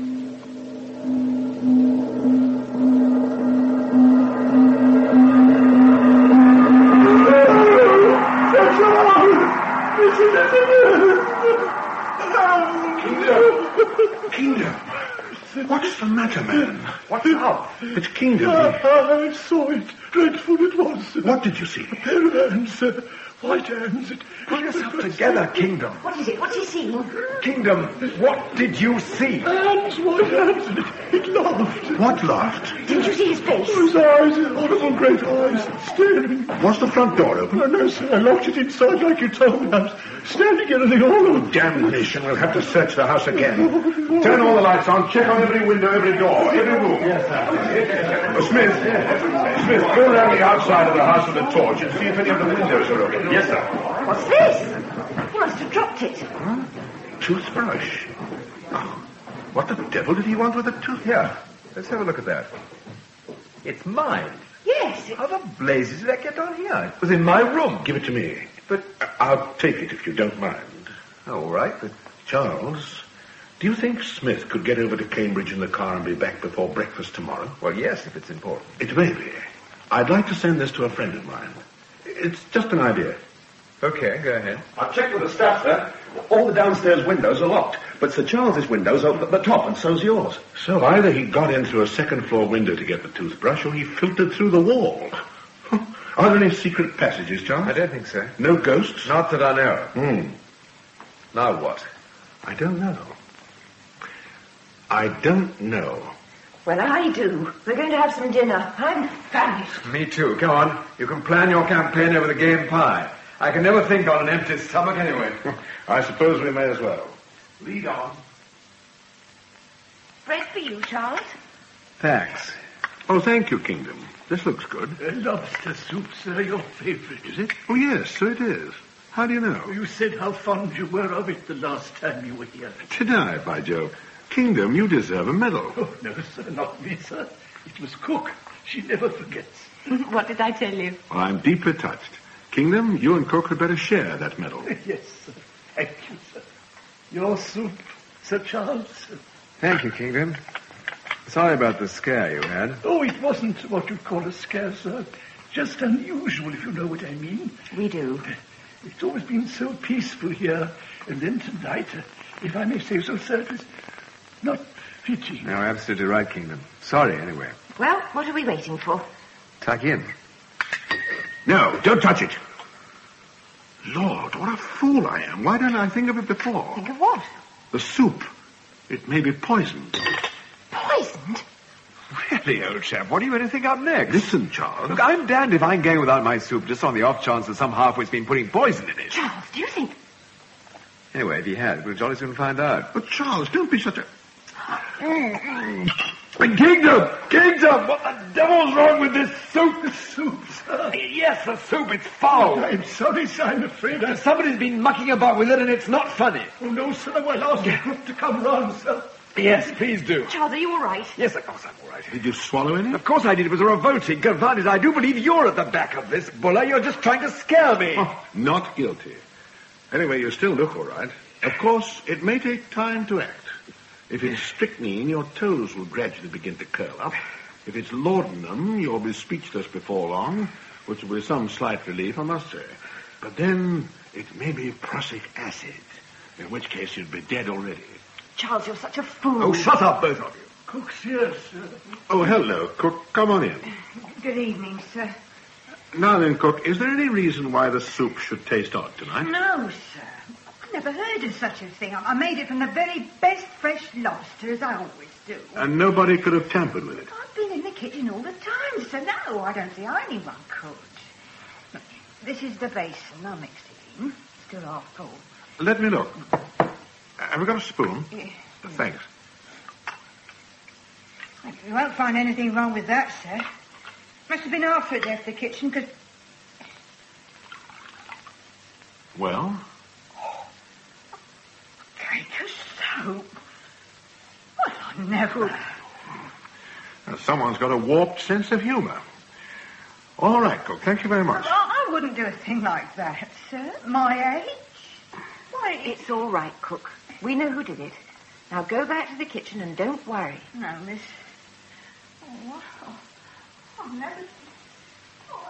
Kingdom! Kingdom! What's the matter, man? What's up? It's Kingdom. I saw it. Dreadful it was. What did you see? A pair of hands, uh, white hands. It, Pull yourself together, Kingdom. What is it? What's he seeing? Kingdom, what did you see? Hands, white hands, and it, it laughed. What laughed? Did you see his face? Oh, his eyes, his horrible great eyes, staring. Was the front door open? Oh, no, sir, I locked it inside like you told me. I was standing in the all over. Damnation, we'll have to search the house again. Turn all the lights on, check on every window, every door, every room. Yes, sir. Oh, Smith, Smith, go around the outside of the house with a torch and see if any of the windows are open. Yes, sir. What's this? He must have dropped it. Huh? Toothbrush. Oh, what the devil did he want with a tooth? Here, let's have a look at that. It's mine. Yes. How the blazes did that get on here? It was in my room. Give it to me. But, I'll take it if you don't mind. all right, but Charles, do you think Smith could get over to Cambridge in the car and be back before breakfast tomorrow? well, yes, if it's important. It may be. I'd like to send this to a friend of mine. It's just an idea. Okay, go ahead. I've checked with the staff, sir. All the downstairs windows are locked, but Sir Charles's window's open at the top, and so's yours. So either he got in through a second-floor window to get the toothbrush, or he filtered through the wall. Are there any secret passages, Charles? I don't think so. No ghosts? Not that I know. Hmm. Now what? I don't know. I don't know. Well, I do. We're going to have some dinner. I'm famished. Me too. Come on. You can plan your campaign over the game pie. I can never think on an empty stomach anyway. I suppose we may as well. Lead on. Bread for you, Charles. Thanks. Oh, thank you, Kingdom. This looks good. Uh, lobster soup, sir, your favourite. Is it? Oh, yes, so it is. How do you know? You said how fond you were of it the last time you were here. Did I, by Jove? Kingdom, you deserve a medal. Oh, no, sir, not me, sir. It was Cook. She never forgets. What did I tell you? Well, I'm deeply touched. Kingdom, you and Cook had better share that medal. Yes, sir. Thank you, sir. Your soup, Sir Charles. Thank you, Kingdom. Sorry about the scare you had. Oh, it wasn't what you'd call a scare, sir. Just unusual, if you know what I mean. We do. It's always been so peaceful here. And then tonight, uh, if I may say so, sir, it was not fitting. No, absolutely right, Kingdom. Sorry, anyway. Well, what are we waiting for? Tuck in. No, don't touch it. Lord, what a fool I am. Why don't I think of it before? Think of what? The soup. It may be poisoned. Poisoned? Really, old chap, what are you going to think up next? Listen, Charles. Look, I'm damned if I'm going without my soup just on the off chance that some half-wit's been putting poison in it. Charles, do you think... Anyway, if he had, we'll jolly soon find out. But, Charles, don't be such a... Kingdom! Kingdom! What the devil's wrong with this soup? The soup, sir? Yes, the soup. It's foul. I'm sorry, sir. I'm afraid I... Somebody's been mucking about with it, and it's not funny. Oh, no, sir. Well, I'll have to come round, sir. Yes, please do. Charles, are you all right? Yes, of course I'm all right. Did you swallow any? Of course I did. It was a revolting, confounded. I do believe you're at the back of this, Buller. You're just trying to scare me. Oh, not guilty. Anyway, you still look all right. Of course, it may take time to act. If it's strychnine, your toes will gradually begin to curl up. If it's laudanum, you'll be speechless before long, which will be some slight relief, I must say. But then it may be prussic acid, in which case you'd be dead already. Charles, you're such a fool. Oh, shut up, both of you. Cook's here, sir. Oh, hello, Cook. Come on in. Good evening, sir. Now then, cook, is there any reason why the soup should taste odd tonight? No, sir. I never heard of such a thing. I made it from the very best fresh lobster, as I always do. And nobody could have tampered with it? I've been in the kitchen all the time, so no, I don't see how anyone could. Look, this is the basin. I'll mix it in. Still half full. Let me look. Have you got a spoon? Yeah. Thanks. You won't find anything wrong with that, sir. Must have been after it left the kitchen, because... Well? Cake of soap? Well, I never... Now, someone's got a warped sense of humour. All right, cook. Thank you very much. I, I wouldn't do a thing like that, sir. My age. Why, It's all right, cook. We know who did it. Now go back to the kitchen and don't worry. No, miss. Oh, wow. I've never... Oh,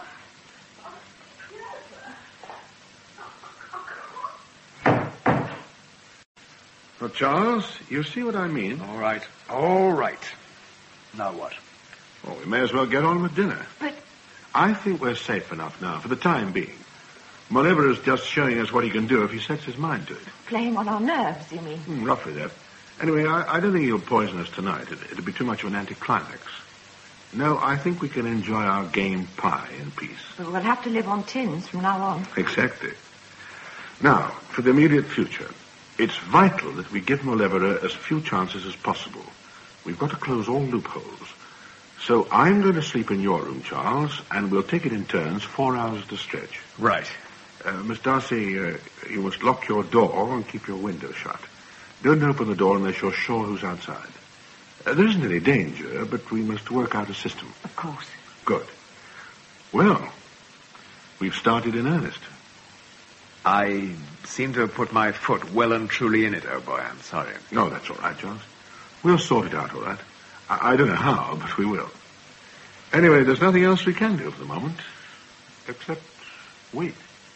I've never... Well, Charles, you see what I mean? All right. All right. Now what? Well, we may as well get on with dinner. But... I think we're safe enough now, for the time being. Moliver is just showing us what he can do if he sets his mind to it. Playing on our nerves, you mean? Mm, roughly that. Anyway, I, I don't think he'll poison us tonight. It, it'd be too much of an anticlimax. No, I think we can enjoy our game pie in peace. But we'll have to live on tins from now on. Exactly. Now, for the immediate future, it's vital that we give Moliver as few chances as possible. We've got to close all loopholes. So I'm going to sleep in your room, Charles, and we'll take it in turns, four hours at a stretch. Right. Uh, Miss Darcy, uh, you must lock your door and keep your window shut. Don't open the door unless you're sure who's outside. Uh, there isn't any danger, but we must work out a system. Of course. Good. Well, we've started in earnest. I seem to have put my foot well and truly in it, oh boy. I'm sorry. No, that's all right, Charles. We'll sort it out all right. I, I don't know how, but we will. Anyway, there's nothing else we can do for the moment, except wait.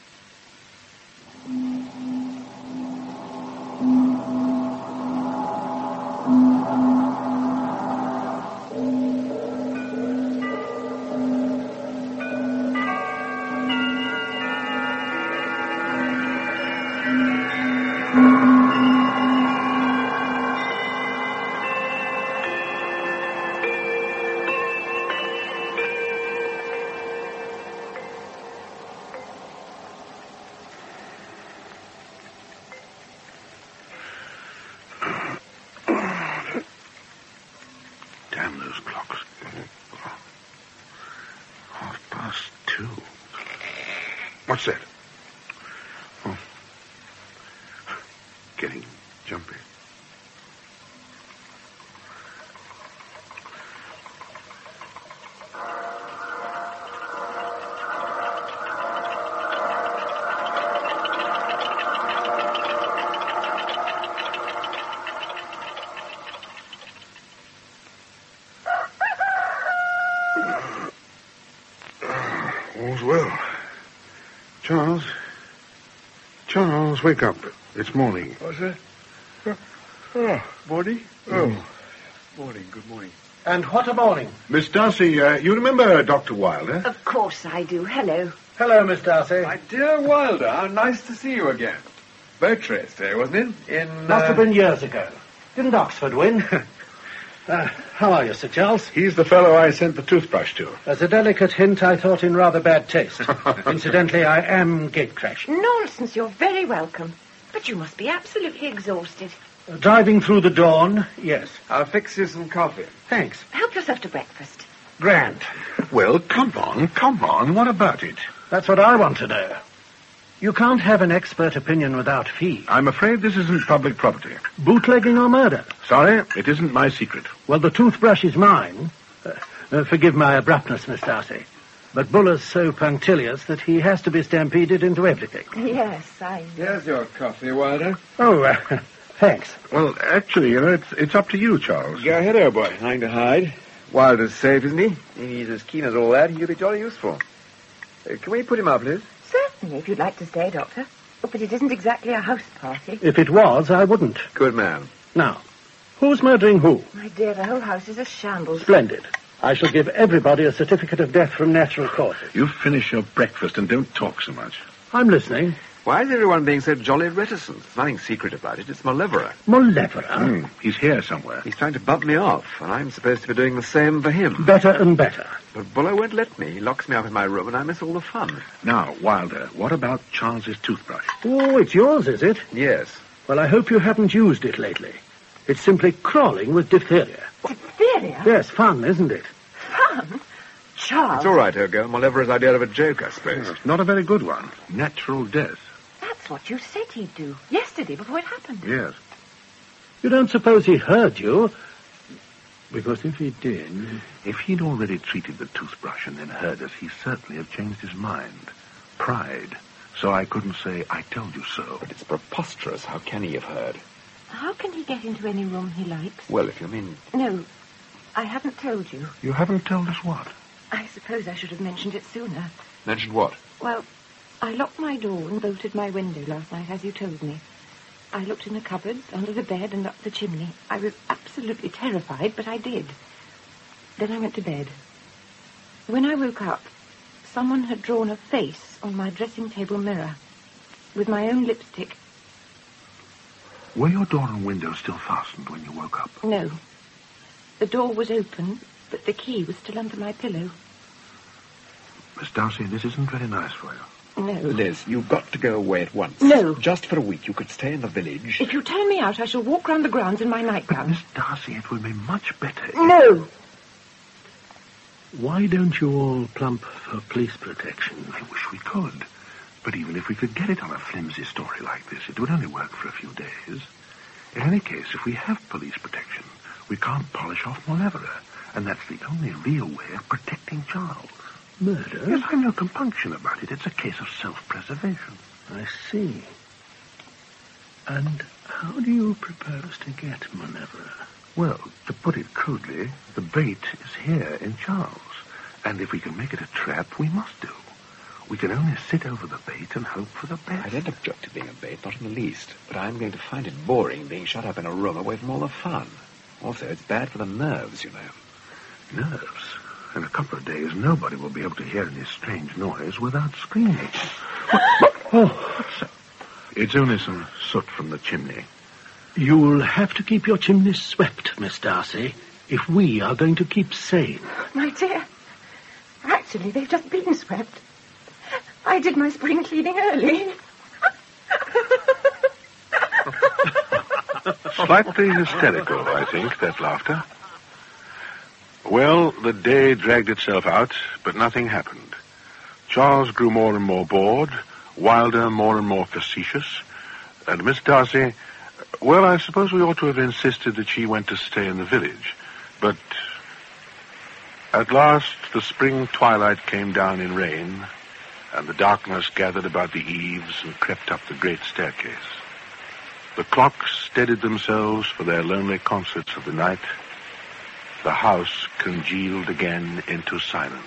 Damn those clocks. Half past two. What's that? Oh. Getting jumpy. All's well. Charles. Charles, wake up. It's morning. What's that? Oh, oh morning? Oh, morning, good morning. And what a morning. Miss Darcy, uh, you remember Doctor Wilder? Of course I do. Hello. Hello, Miss Darcy. My dear Wilder, how nice to see you again. Boat race day, wasn't it? In, Must uh, have been years ago. Didn't Oxford win? uh, how are you, Sir Charles? He's the fellow I sent the toothbrush to. As a delicate hint, I thought in rather bad taste. Incidentally, I am gate-crashing. Nonsense. You're very welcome. But you must be absolutely exhausted. Uh, driving through the dawn, yes. I'll fix you some coffee. Thanks. Help yourself to breakfast. Grand. Well, come on, come on. What about it? That's what I want to know. You can't have an expert opinion without fee. I'm afraid this isn't public property. Bootlegging or murder? Sorry, it isn't my secret. Well, the toothbrush is mine. Uh, uh, forgive my abruptness, Miss Darcy. But Buller's so punctilious that he has to be stampeded into everything. Yes, I... Here's your coffee, Wilder. Oh, uh, thanks. Well, actually, you know, it's, it's up to you, Charles. Go ahead, old boy. Nothing to hide. Wilder's safe, isn't he? If he's as keen as all that, he'll be jolly useful. Uh, can we put him up, Liz? Certainly, if you'd like to stay, Doctor. Oh, but it isn't exactly a house party. If it was, I wouldn't. Good man. Now, who's murdering who? My dear, the whole house is a shambles. Splendid. I shall give everybody a certificate of death from natural causes. You finish your breakfast and don't talk so much. I'm listening. Why is everyone being so jolly reticent? There's nothing secret about it. It's Malevera. Malevera? Mm, he's here somewhere. He's trying to bump me off, and I'm supposed to be doing the same for him. Better and better. But Buller won't let me. He locks me up in my room, and I miss all the fun. Now, Wilder, what about Charles's toothbrush? Oh, it's yours, is it? Yes. Well, I hope you haven't used it lately. It's simply crawling with diphtheria. Diphtheria? Yes, fun, isn't it? Fun? Charles? It's all right, Ergo. Malevera's idea of a joke, I suppose. Yes, not a very good one. Natural death. That's what you said he'd do yesterday before it happened. Yes. You don't suppose he heard you? Because if he did... If he'd already treated the toothbrush and then heard us, he certainly have changed his mind. Pride. So I couldn't say, I told you so. But it's preposterous. How can he have heard? How can he get into any room he likes? Well, if you mean... No, I haven't told you. You haven't told us what? I suppose I should have mentioned it sooner. Mentioned what? Well, I locked my door and bolted my window last night, as you told me. I looked in the cupboards, under the bed, and up the chimney. I was absolutely terrified, but I did. Then I went to bed. When I woke up, someone had drawn a face on my dressing table mirror, with my own lipstick. Were your door and window still fastened when you woke up? No. The door was open, but the key was still under my pillow. Miss Darcy, this isn't very nice for you. No. Liz, you've got to go away at once. No. Just for a week. You could stay in the village. If you turn me out, I shall walk round the grounds in my nightgown. Miss Darcy, it would be much better if... No. Why don't you all plump for police protection? I wish we could. But even if we could get it on a flimsy story like this, it would only work for a few days. In any case, if we have police protection, we can't polish off Malevera. And that's the only real way of protecting Charles. Murder? Yes, I've no compunction about it. It's a case of self-preservation. I see. And how do you propose to get Malevera? Well, to put it crudely, the bait is here in Charles. And if we can make it a trap, we must do. We can only sit over the bait and hope for the best. I don't object to being a bait, not in the least. But I'm going to find it boring being shut up in a room away from all the fun. Also, it's bad for the nerves, you know. Nerves? In a couple of days, nobody will be able to hear any strange noise without screaming. What? Oh, what's that? It's only some soot from the chimney. You'll have to keep your chimney swept, Miss Darcy, if we are going to keep sane. My dear, actually, they've just been swept. I did my spring cleaning early. Slightly hysterical, I think, that laughter. Well, the day dragged itself out, but nothing happened. Charles grew more and more bored, Wilder more and more facetious, and Miss Darcy, well, I suppose we ought to have insisted that she went to stay in the village. But at last the spring twilight came down in rain, and the darkness gathered about the eaves and crept up the great staircase. The clocks steadied themselves for their lonely concerts of the night. The house congealed again into silence.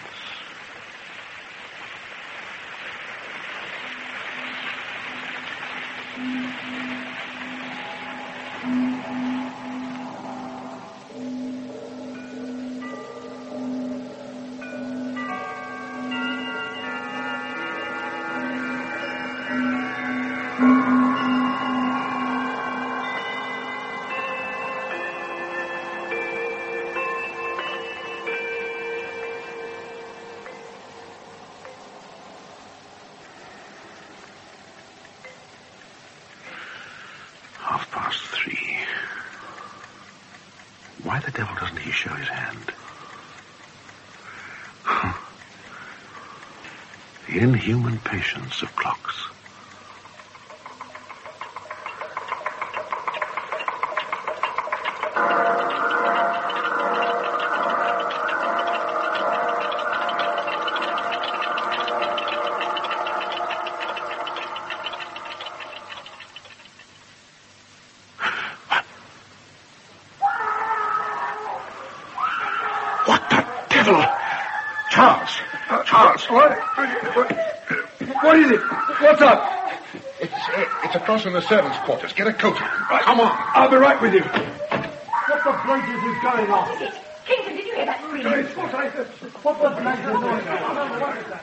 Half past three. Why the devil doesn't he show his hand? The inhuman patience of clocks. Charles! Uh, Charles! What? what? What is it? What's up? It's, uh, it's across in the servants' quarters. Get a coat. Right. Come on. I'll be right with you. What the blazes is going on? Kingston, did you hear hear that screaming? What was the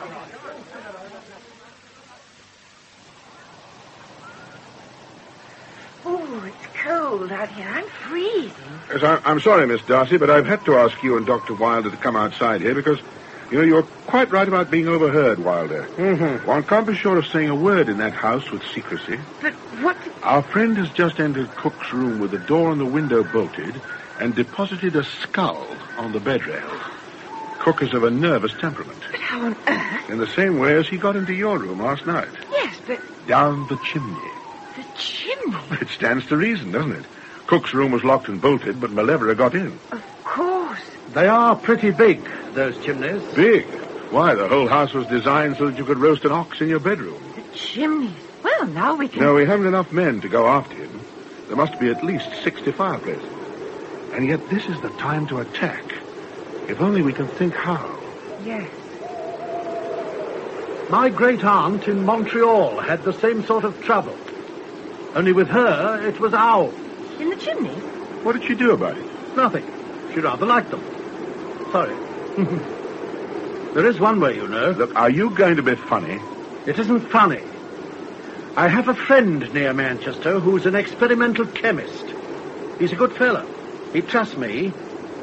Oh, it's cold out here. I'm freezing. Yes, I, I'm sorry, Miss Darcy, but I've had to ask you and Doctor Wilder to come outside here because, you know, you're quite right about being overheard, Wilder. Mm-hmm. One can't be sure of saying a word in that house with secrecy. But what... Our friend has just entered Cook's room with the door and the window bolted and deposited a skull on the bed rail. Cook is of a nervous temperament. But how on earth? In the same way as he got into your room last night. Yes, but... Down the chimney. The chimney? It stands to reason, doesn't it? Cook's room was locked and bolted, but Malevola got in. Of course. They are pretty big, those chimneys. Big? Why, the whole house was designed so that you could roast an ox in your bedroom. The chimneys. Well, now we can... No, we haven't enough men to go after him. There must be at least sixty fireplaces. And yet this is the time to attack. If only we can think how. Yes. My great-aunt in Montreal had the same sort of trouble. Only with her, it was owls. In the chimney? What did she do about it? Nothing. She rather liked them. Sorry. There is one way, you know. Look, are you going to be funny? It isn't funny. I have a friend near Manchester who's an experimental chemist. He's a good fellow. He trusts me.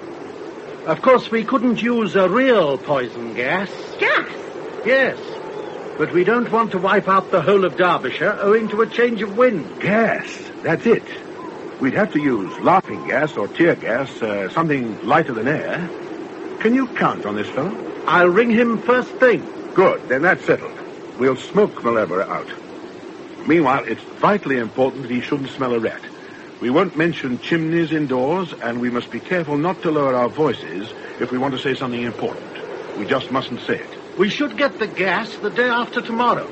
Of course, we couldn't use a real poison gas. Gas? Yes. But we don't want to wipe out the whole of Derbyshire owing to a change of wind. Gas. That's it. We'd have to use laughing gas or tear gas, uh, something lighter than air. Can you count on this fellow? I'll ring him first thing. Good. Then that's settled. We'll smoke Malevola out. Meanwhile, it's vitally important that he shouldn't smell a rat. We won't mention chimneys indoors, and we must be careful not to lower our voices if we want to say something important. We just mustn't say it. We should get the gas the day after tomorrow.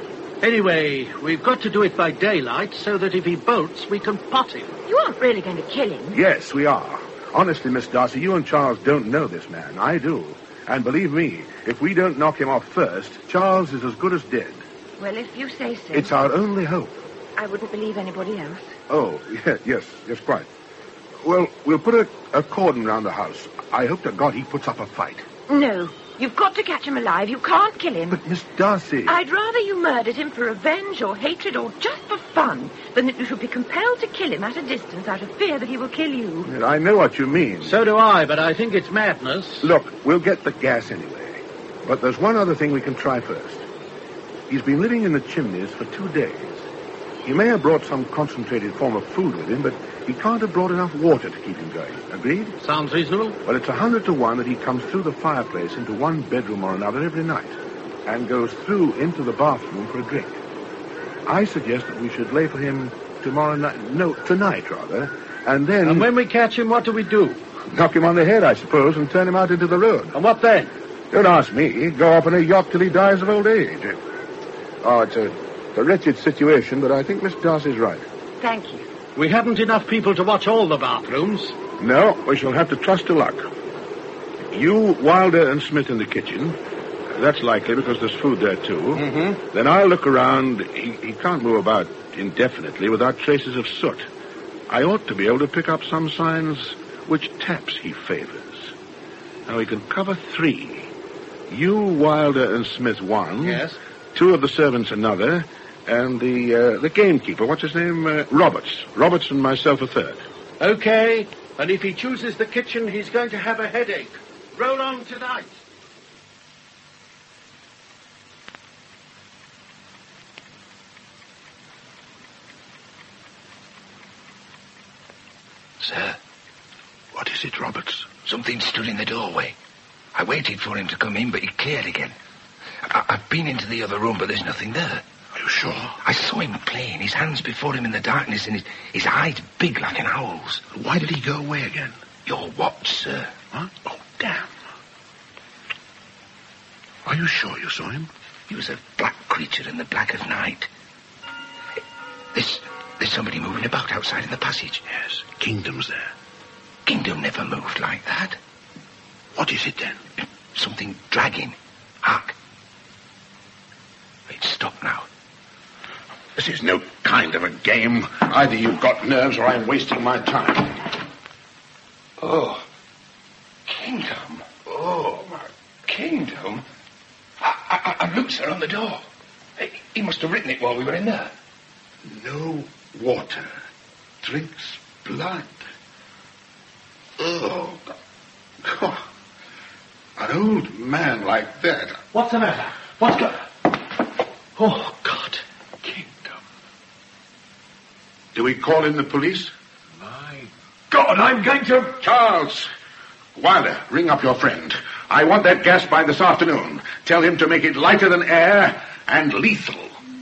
Anyway, we've got to do it by daylight so that if he bolts, we can pot him. You aren't really going to kill him. Yes, we are. Honestly, Miss Darcy, you and Charles don't know this man. I do. And believe me, if we don't knock him off first, Charles is as good as dead. Well, if you say so. It's our only hope. I wouldn't believe anybody else. Oh, yeah, yes, yes, quite. Well, we'll put a, a cordon round the house. I hope to God he puts up a fight. No. You've got to catch him alive. You can't kill him. But, Miss Darcy... I'd rather you murdered him for revenge or hatred or just for fun than that you should be compelled to kill him at a distance out of fear that he will kill you. I know what you mean. So do I, but I think it's madness. Look, we'll get the gas anyway. But there's one other thing we can try first. He's been living in the chimneys for two days. He may have brought some concentrated form of food with him, but he can't have brought enough water to keep him going. Agreed? Sounds reasonable. Well, it's a hundred to one that he comes through the fireplace into one bedroom or another every night and goes through into the bathroom for a drink. I suggest that we should lay for him tomorrow night, no, tonight, rather, and then... And when we catch him, what do we do? Knock him on the head, I suppose, and turn him out into the road. And what then? Don't ask me. Go off in a yacht till he dies of old age. Oh, it's a, it's a wretched situation, but I think Miss Darcy's right. Thank you. We haven't enough people to watch all the bathrooms. No, we shall have to trust to luck. You, Wilder, and Smith in the kitchen. That's likely because there's food there, too. Mm-hmm. Then I'll look around. He, he can't move about indefinitely without traces of soot. I ought to be able to pick up some signs which taps he favors. Now, we can cover three. You, Wilder, and Smith one. Yes. Two of the servants another. And the uh, the gamekeeper, what's his name? Uh, Roberts. Roberts and myself a third. Okay. And if he chooses the kitchen, he's going to have a headache. Roll on tonight. Sir? What is it, Roberts? Something stood in the doorway. I waited for him to come in, but he cleared again. I- I've been into the other room, but there's nothing there. Are you sure? I saw him playing, his hands before him in the darkness, and his, his eyes big like an owl's. Why did he go away again? Your watch, sir. Huh? Oh, damn. Are you sure you saw him? He was a black creature in the black of night. There's, there's somebody moving about outside in the passage. Yes, Kingdom's there. Kingdom never moved like that. What is it, then? Something dragging. Hark. It's stopped now. This is no kind of a game. Either you've got nerves or I'm wasting my time. Oh. kingdom. Oh, my kingdom? I, I, I'm look, sir, on the door. He, he must have written it while we were in there. No water. Drinks blood. Oh, God. An old man like that. What's the matter? What's going... Oh, God. Kingdom. Do we call in the police? My God, I'm going to... Charles! Wilder, ring up your friend. I want that gas by this afternoon. Tell him to make it lighter than air and lethal.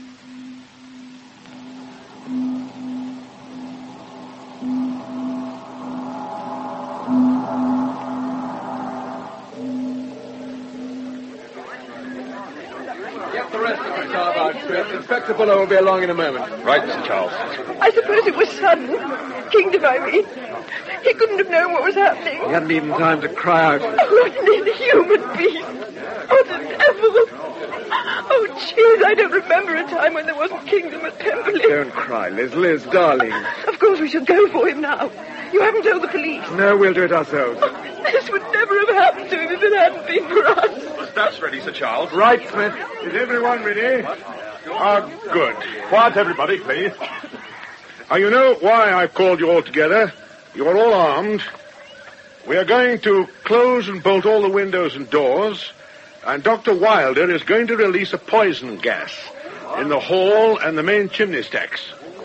Get the rest of the starboard trip. Inspector Buller will be along in a moment. Right, Mister Charles. I suppose it was sudden. Kingdom, I mean. He couldn't have known what was happening. He hadn't even time to cry out. Oh, what an inhuman beast. What a devil. Oh, jeez, I don't remember a time when there wasn't Kingdom at Pemberley. Don't cry, Liz. Liz, darling. Of course we shall go for him now. You haven't told the police. No, we'll do it ourselves. Oh, this would never have happened to him if it hadn't been for us. The staff's ready, Sir Charles. Right, Smith. Is everyone ready? Ah, good. Quiet, everybody, please. Now, you know why I've called you all together. You're all armed. We are going to close and bolt all the windows and doors, and Doctor Wilder is going to release a poison gas in the hall and the main chimney stacks.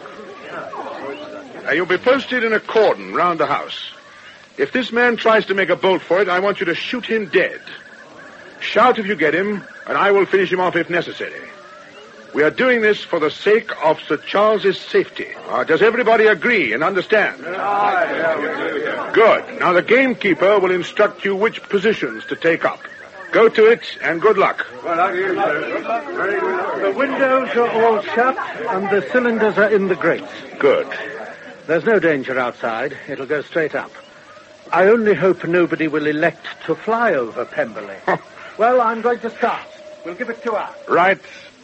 Uh, you'll be posted in a cordon round the house. If this man tries to make a bolt for it, I want you to shoot him dead. Shout if you get him, and I will finish him off if necessary. We are doing this for the sake of Sir Charles's safety. Uh, does everybody agree and understand? Good. Now the gamekeeper will instruct you which positions to take up. Go to it, and good luck. The windows are all shut, and the cylinders are in the grates. Good. There's no danger outside. It'll go straight up. I only hope nobody will elect to fly over Pemberley. Well, I'm going to start. We'll give it two hours. Right.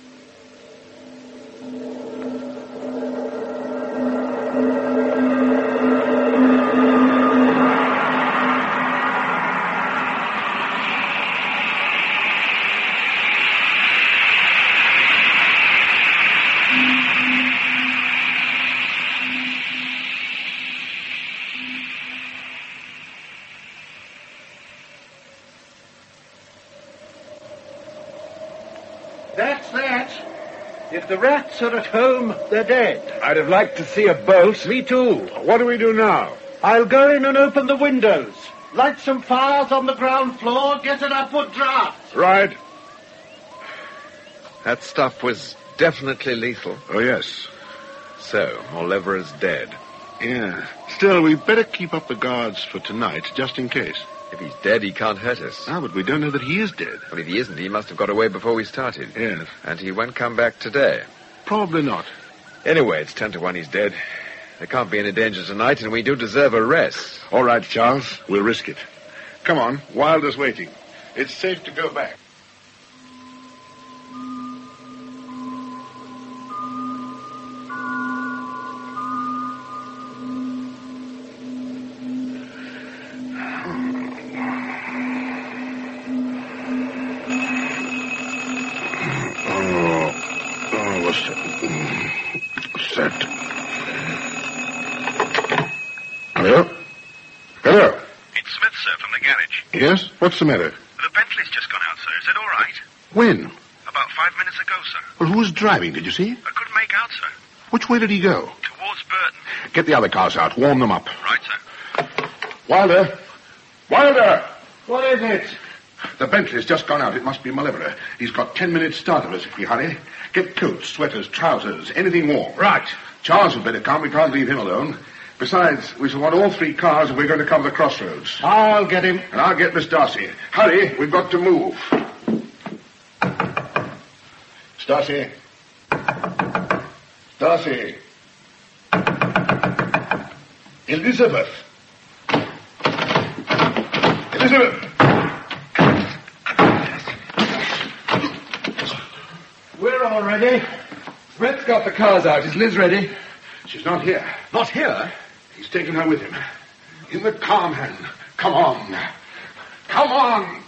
That's that. If the rats are at home, they're dead. I'd have liked to see a boat. Me too. What do we do now? I'll go in and open the windows. Light some fires on the ground floor. Get an upward draft. Right. That stuff was definitely lethal. Oh, yes. So, Oliver is dead. Yeah. Still, we'd better keep up the guards for tonight, just in case. If he's dead, he can't hurt us. Ah, but we don't know that he is dead. Well, if he isn't, he must have got away before we started. Yes. And he won't come back today. Probably not. Anyway, it's ten to one he's dead. There can't be any danger tonight, and we do deserve a rest. All right, Charles. We'll risk it. Come on. Wilder's waiting. It's safe to go back. Hello? Hello? It's Smith, sir, from the garage. Yes? What's the matter? The Bentley's just gone out, sir. Is it all right? When? About five minutes ago, sir. Well, who was driving, did you see? I couldn't make out, sir. Which way did he go? Towards Burton. Get the other cars out. Warm them up. Right, sir. Wilder! Wilder! What is it? The Bentley's just gone out. It must be Malibury. He's got ten minutes start of us if we hurry. Get coats, sweaters, trousers, anything warm. Right. Charles had better come. We can't leave him alone. Besides, we shall want all three cars if we're going to cover the crossroads. I'll get him. And I'll get Miss Darcy. Hurry, we've got to move. Darcy. Darcy. Elizabeth. Elizabeth. We're all ready. Brett's got the cars out. Is Liz ready? She's not here. Not here? He's taken her with him. In the car, man. Come on. Come on!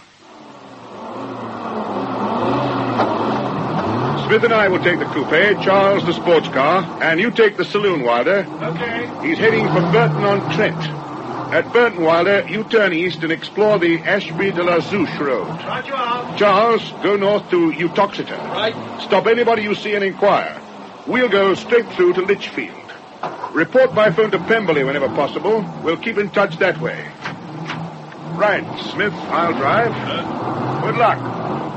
Smith and I will take the coupe, Charles the sports car, and you take the saloon, Wilder. Okay. He's heading for Burton-on-Trent. At Burton, Wilder, you turn east and explore the Ashby de la Zouche road. Right you are. Charles, go north to Utoxeter. Right. Stop anybody you see and inquire. We'll go straight through to Litchfield. Report by phone to Pemberley whenever possible. We'll keep in touch that way. Right, Smith, I'll drive. Uh, Good luck.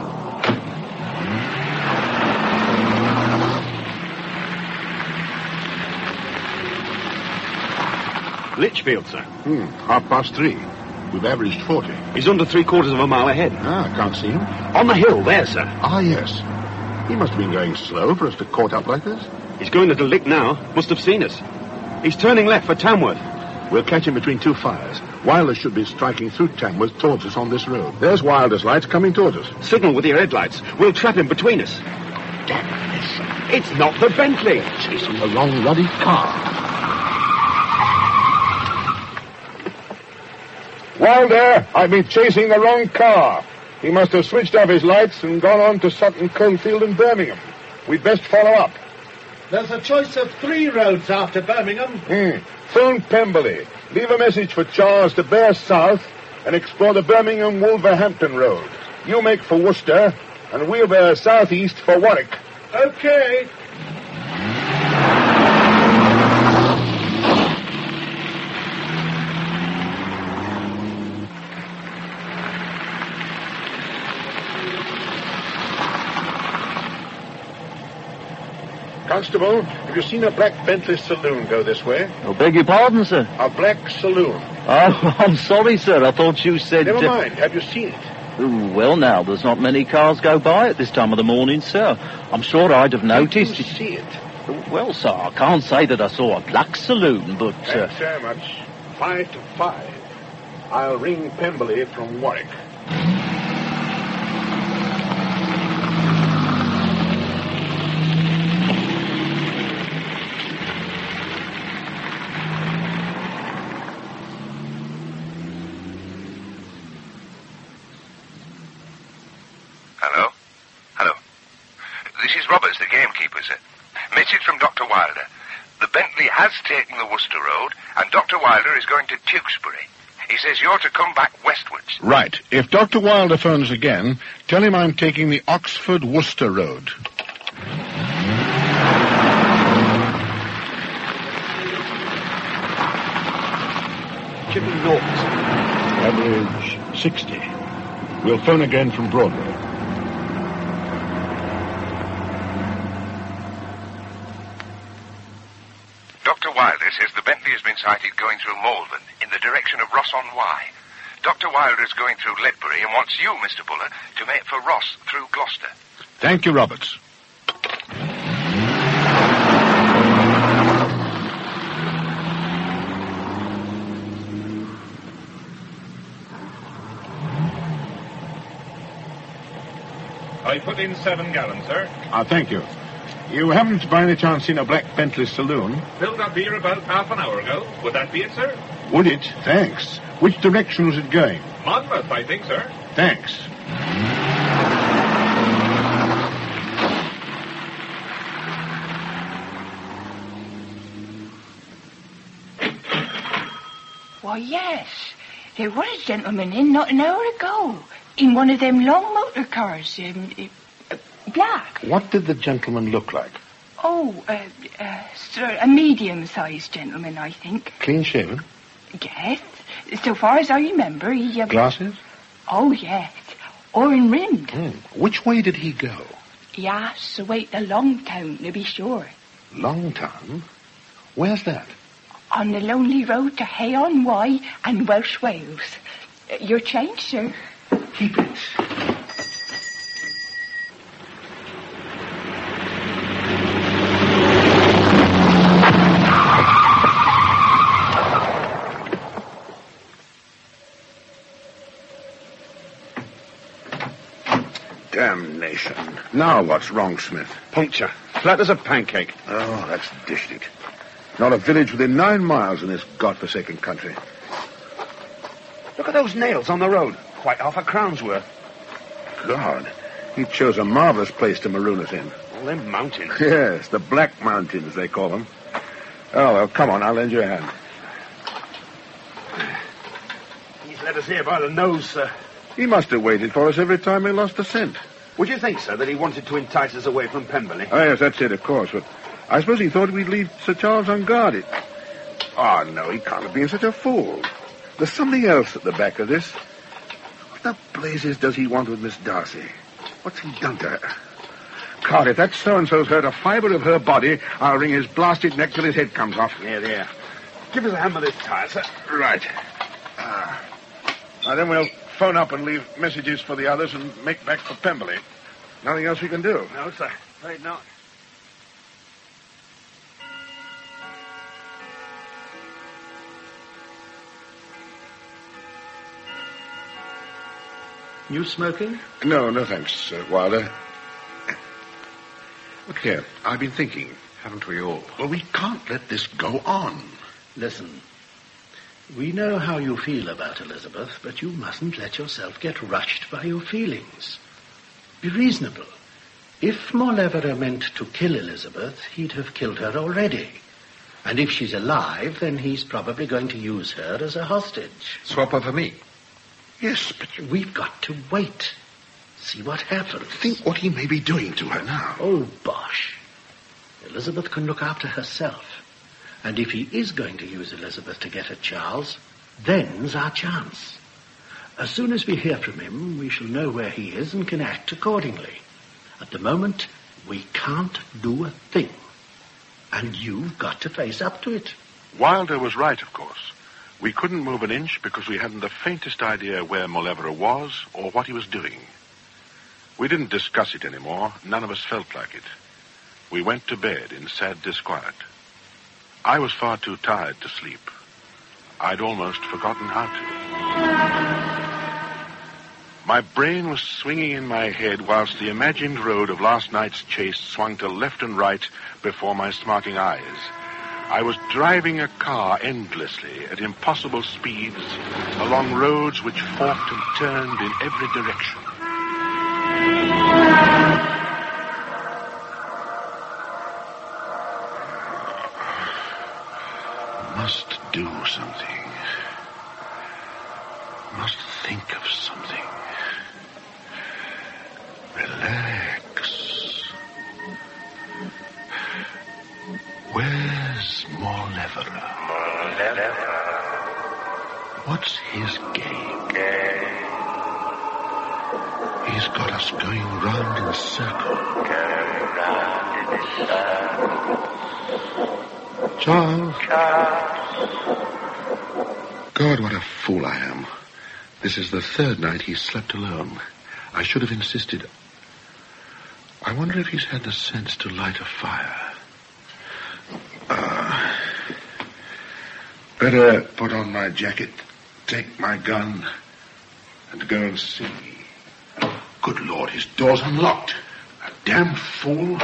Litchfield, sir. Hmm, half past three. We've averaged forty. He's under three quarters of a mile ahead. Ah, can't see him. On the hill, there, sir. Ah, yes. He must have been going slow for us to caught up like this. He's going at a lick now. Must have seen us. He's turning left for Tamworth. We'll catch him between two fires. Wilder should be striking through Tamworth towards us on this road. There's Wilder's lights coming towards us. Signal with your headlights. We'll trap him between us. Damn this. It's not the Bentley. Chasing the wrong ruddy car. Wilder, I've been chasing the wrong car. He must have switched off his lights and gone on to Sutton Coldfield and Birmingham. We'd best follow up. There's a choice of three roads after Birmingham. Hmm. Phone Pemberley. Leave a message for Charles to bear south and explore the Birmingham-Wolverhampton road. You make for Worcester, and we'll bear southeast for Warwick. Okay. Constable, have you seen a black Bentley saloon go this way? Oh, beg your pardon, sir? A black saloon. Oh, I'm sorry, sir. I thought you said... Never uh, mind. Have you seen it? Oh, well, now, there's not many cars go by at this time of the morning, sir. I'm sure I'd have noticed... Did you see it? Well, sir, I can't say that I saw a black saloon, but... Uh... Thanks very much. Five to five. I'll ring Pemberley from Warwick. Hello? Hello. This is Roberts, the gamekeeper, sir. Message from Doctor Wilder. The Bentley has taken the Worcester Road, and Doctor Wilder is going to Tewkesbury. He says you're to come back westwards. Right. If Doctor Wilder phones again, tell him I'm taking the Oxford-Worcester Road. Chipping north. Average sixty. We'll phone again from Broadway. Doctor Wilder says the Bentley has been sighted going through Malvern in the direction of Ross-on-Wye. Doctor Wilder is going through Ledbury and wants you, Mister Buller, to make for Ross through Gloucester. Thank you, Roberts. I put in seven gallons, sir. Ah, thank you. You haven't by any chance seen a black Bentley saloon? Filled up here about half an hour ago. Would that be it, sir? Would it? Thanks. Which direction was it going? Monmouth, I think, sir. Thanks. Why, yes. There was a gentleman in not an hour ago. In one of them long motor cars. Um, uh, black. What did the gentleman look like? Oh, uh, uh, sir, a medium-sized gentleman, I think. Clean-shaven? Yes. So far as I remember, he... Uh, Glasses? Oh, yes. Orange-rimmed. Mm. Which way did he go? Yes, away to Longtown, to be sure. Longtown? Where's that? On the lonely road to Hay-on-Wye and Welsh Wales. Uh, your change, sir. Keep it. Damnation. Now what's wrong, Smith? Puncture. Flat as a pancake. Oh, that's dished it. Not a village within nine miles in this godforsaken country. Look at those nails on the road. quite half a crown's worth. God, he chose a marvelous place to maroon us in. All them mountains. Yes, the Black Mountains, they call them. Oh, well, come on, I'll lend you a hand. He's led us here by the nose, sir. He must have waited for us every time we lost a scent. Would you think, sir, that he wanted to entice us away from Pemberley? Oh, yes, that's it, of course, but I suppose he thought we'd leave Sir Charles unguarded. Oh, no, he can't have been such a fool. There's something else at the back of this. What the blazes does he want with Miss Darcy? What's he done to her? God, if that so-and-so's hurt a fibre of her body, I'll wring his blasted neck till his head comes off. Yeah, there. Give us a hand with this tire, sir. Right. Ah. Now, then we'll phone up and leave messages for the others and make back for Pemberley. Nothing else we can do. No, sir. Afraid not. You smoking? No, no thanks, uh, Wilder. Look here, I've been thinking. Haven't we all? Well, we can't let this go on. Listen, we know how you feel about Elizabeth, but you mustn't let yourself get rushed by your feelings. Be reasonable. If Mauleverer meant to kill Elizabeth, he'd have killed her already. And if she's alive, then he's probably going to use her as a hostage. Swap her for me. Yes, but you... We've got to wait. See what happens. Think what he may be doing to her now. Oh, bosh. Elizabeth can look after herself. And if he is going to use Elizabeth to get at Charles, then's our chance. As soon as we hear from him, we shall know where he is and can act accordingly. At the moment, we can't do a thing. And you've got to face up to it. Wilder was right, of course. We couldn't move an inch because we hadn't the faintest idea where Mauleverer was or what he was doing. We didn't discuss it anymore. None of us felt like it. We went to bed in sad disquiet. I was far too tired to sleep. I'd almost forgotten how to. My brain was swinging in my head whilst the imagined road of last night's chase swung to left and right before my smarting eyes. I was driving a car endlessly at impossible speeds along roads which forked and turned in every direction. Must do something. Must think of something. Relax. Where's Mauleverer? What's his game? He's got us going round in a circle. Charles. God, what a fool I am. This is the third night he's slept alone. I should have insisted. I wonder if he's had the sense to light a fire. Uh, better put on my jacket, take my gun, and go and see. Good Lord, his door's unlocked. A damn fool.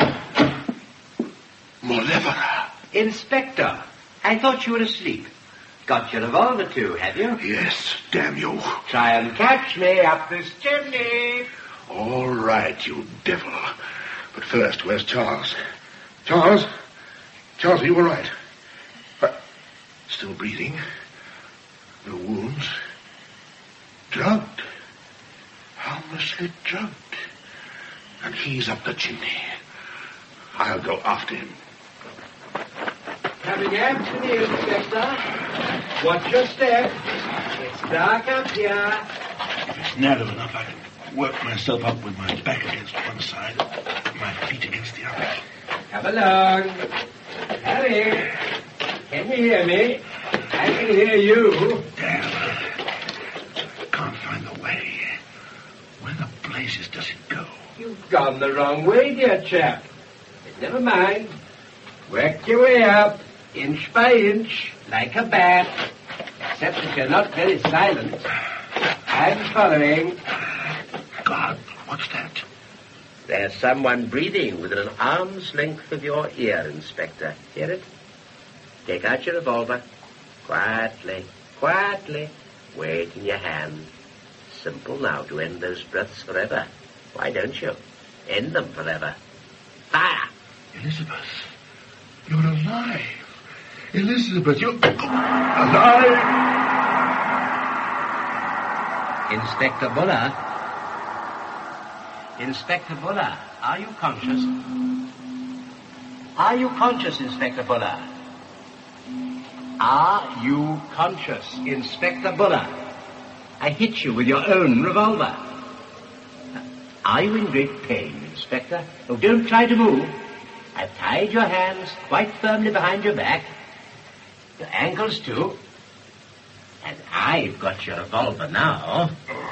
Mauleverer. Inspector, I thought you were asleep. Got your revolver too, have you? Yes, damn you. Try and catch me up this chimney. All right, you devil. But first, where's Charles? Charles? Charles, are you all right? But still breathing. No wounds. Drugged. Harmlessly drugged. And he's up the chimney. I'll go after him. Coming after you, Inspector. Watch your step. It's dark up here. If it's narrow enough, I can work myself up with my back against one side, my feet against the other. Come along. Harry, can you hear me? I can hear you. Damn. I can't find the way. Where the blazes does it go? You've gone the wrong way, dear chap. But never mind. Work your way up, inch by inch, like a bat. Except that you're not very silent. I'm following. God, what's that? There's someone breathing within an arm's length of your ear, Inspector. Hear it? Take out your revolver. Quietly, quietly. Wait in your hand. simple now to end those breaths forever. Why don't you? End them forever. Fire! Elizabeth, you're alive. Elizabeth, you're alive. Inspector Buller. Inspector Buller, are you conscious? Are you conscious, Inspector Buller? Are you conscious, Inspector Buller? I hit you with your own revolver. Are you in great pain, Inspector? Oh, don't try to move. I've tied your hands quite firmly behind your back. Your ankles, too. And I've got your revolver now.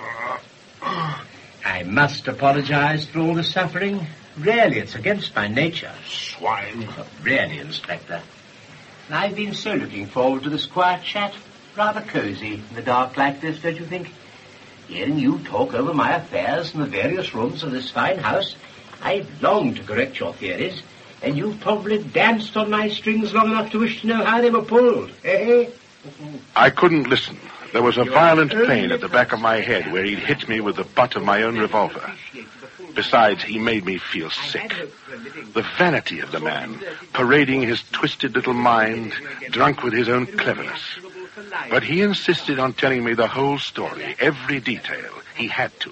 I must apologize for all the suffering. Really, it's against my nature. Swine. Really, Inspector. And I've been so looking forward to this quiet chat. Rather cozy in the dark like this, don't you think? Hearing you talk over my affairs in the various rooms of this fine house, I've longed to correct your theories, and you've probably danced on my strings long enough to wish to know how they were pulled, eh? I couldn't listen. There was a violent pain at the back of my head where he'd hit me with the butt of my own revolver. Besides, he made me feel sick. The vanity of the man, parading his twisted little mind, drunk with his own cleverness. But he insisted on telling me the whole story, every detail. He had to.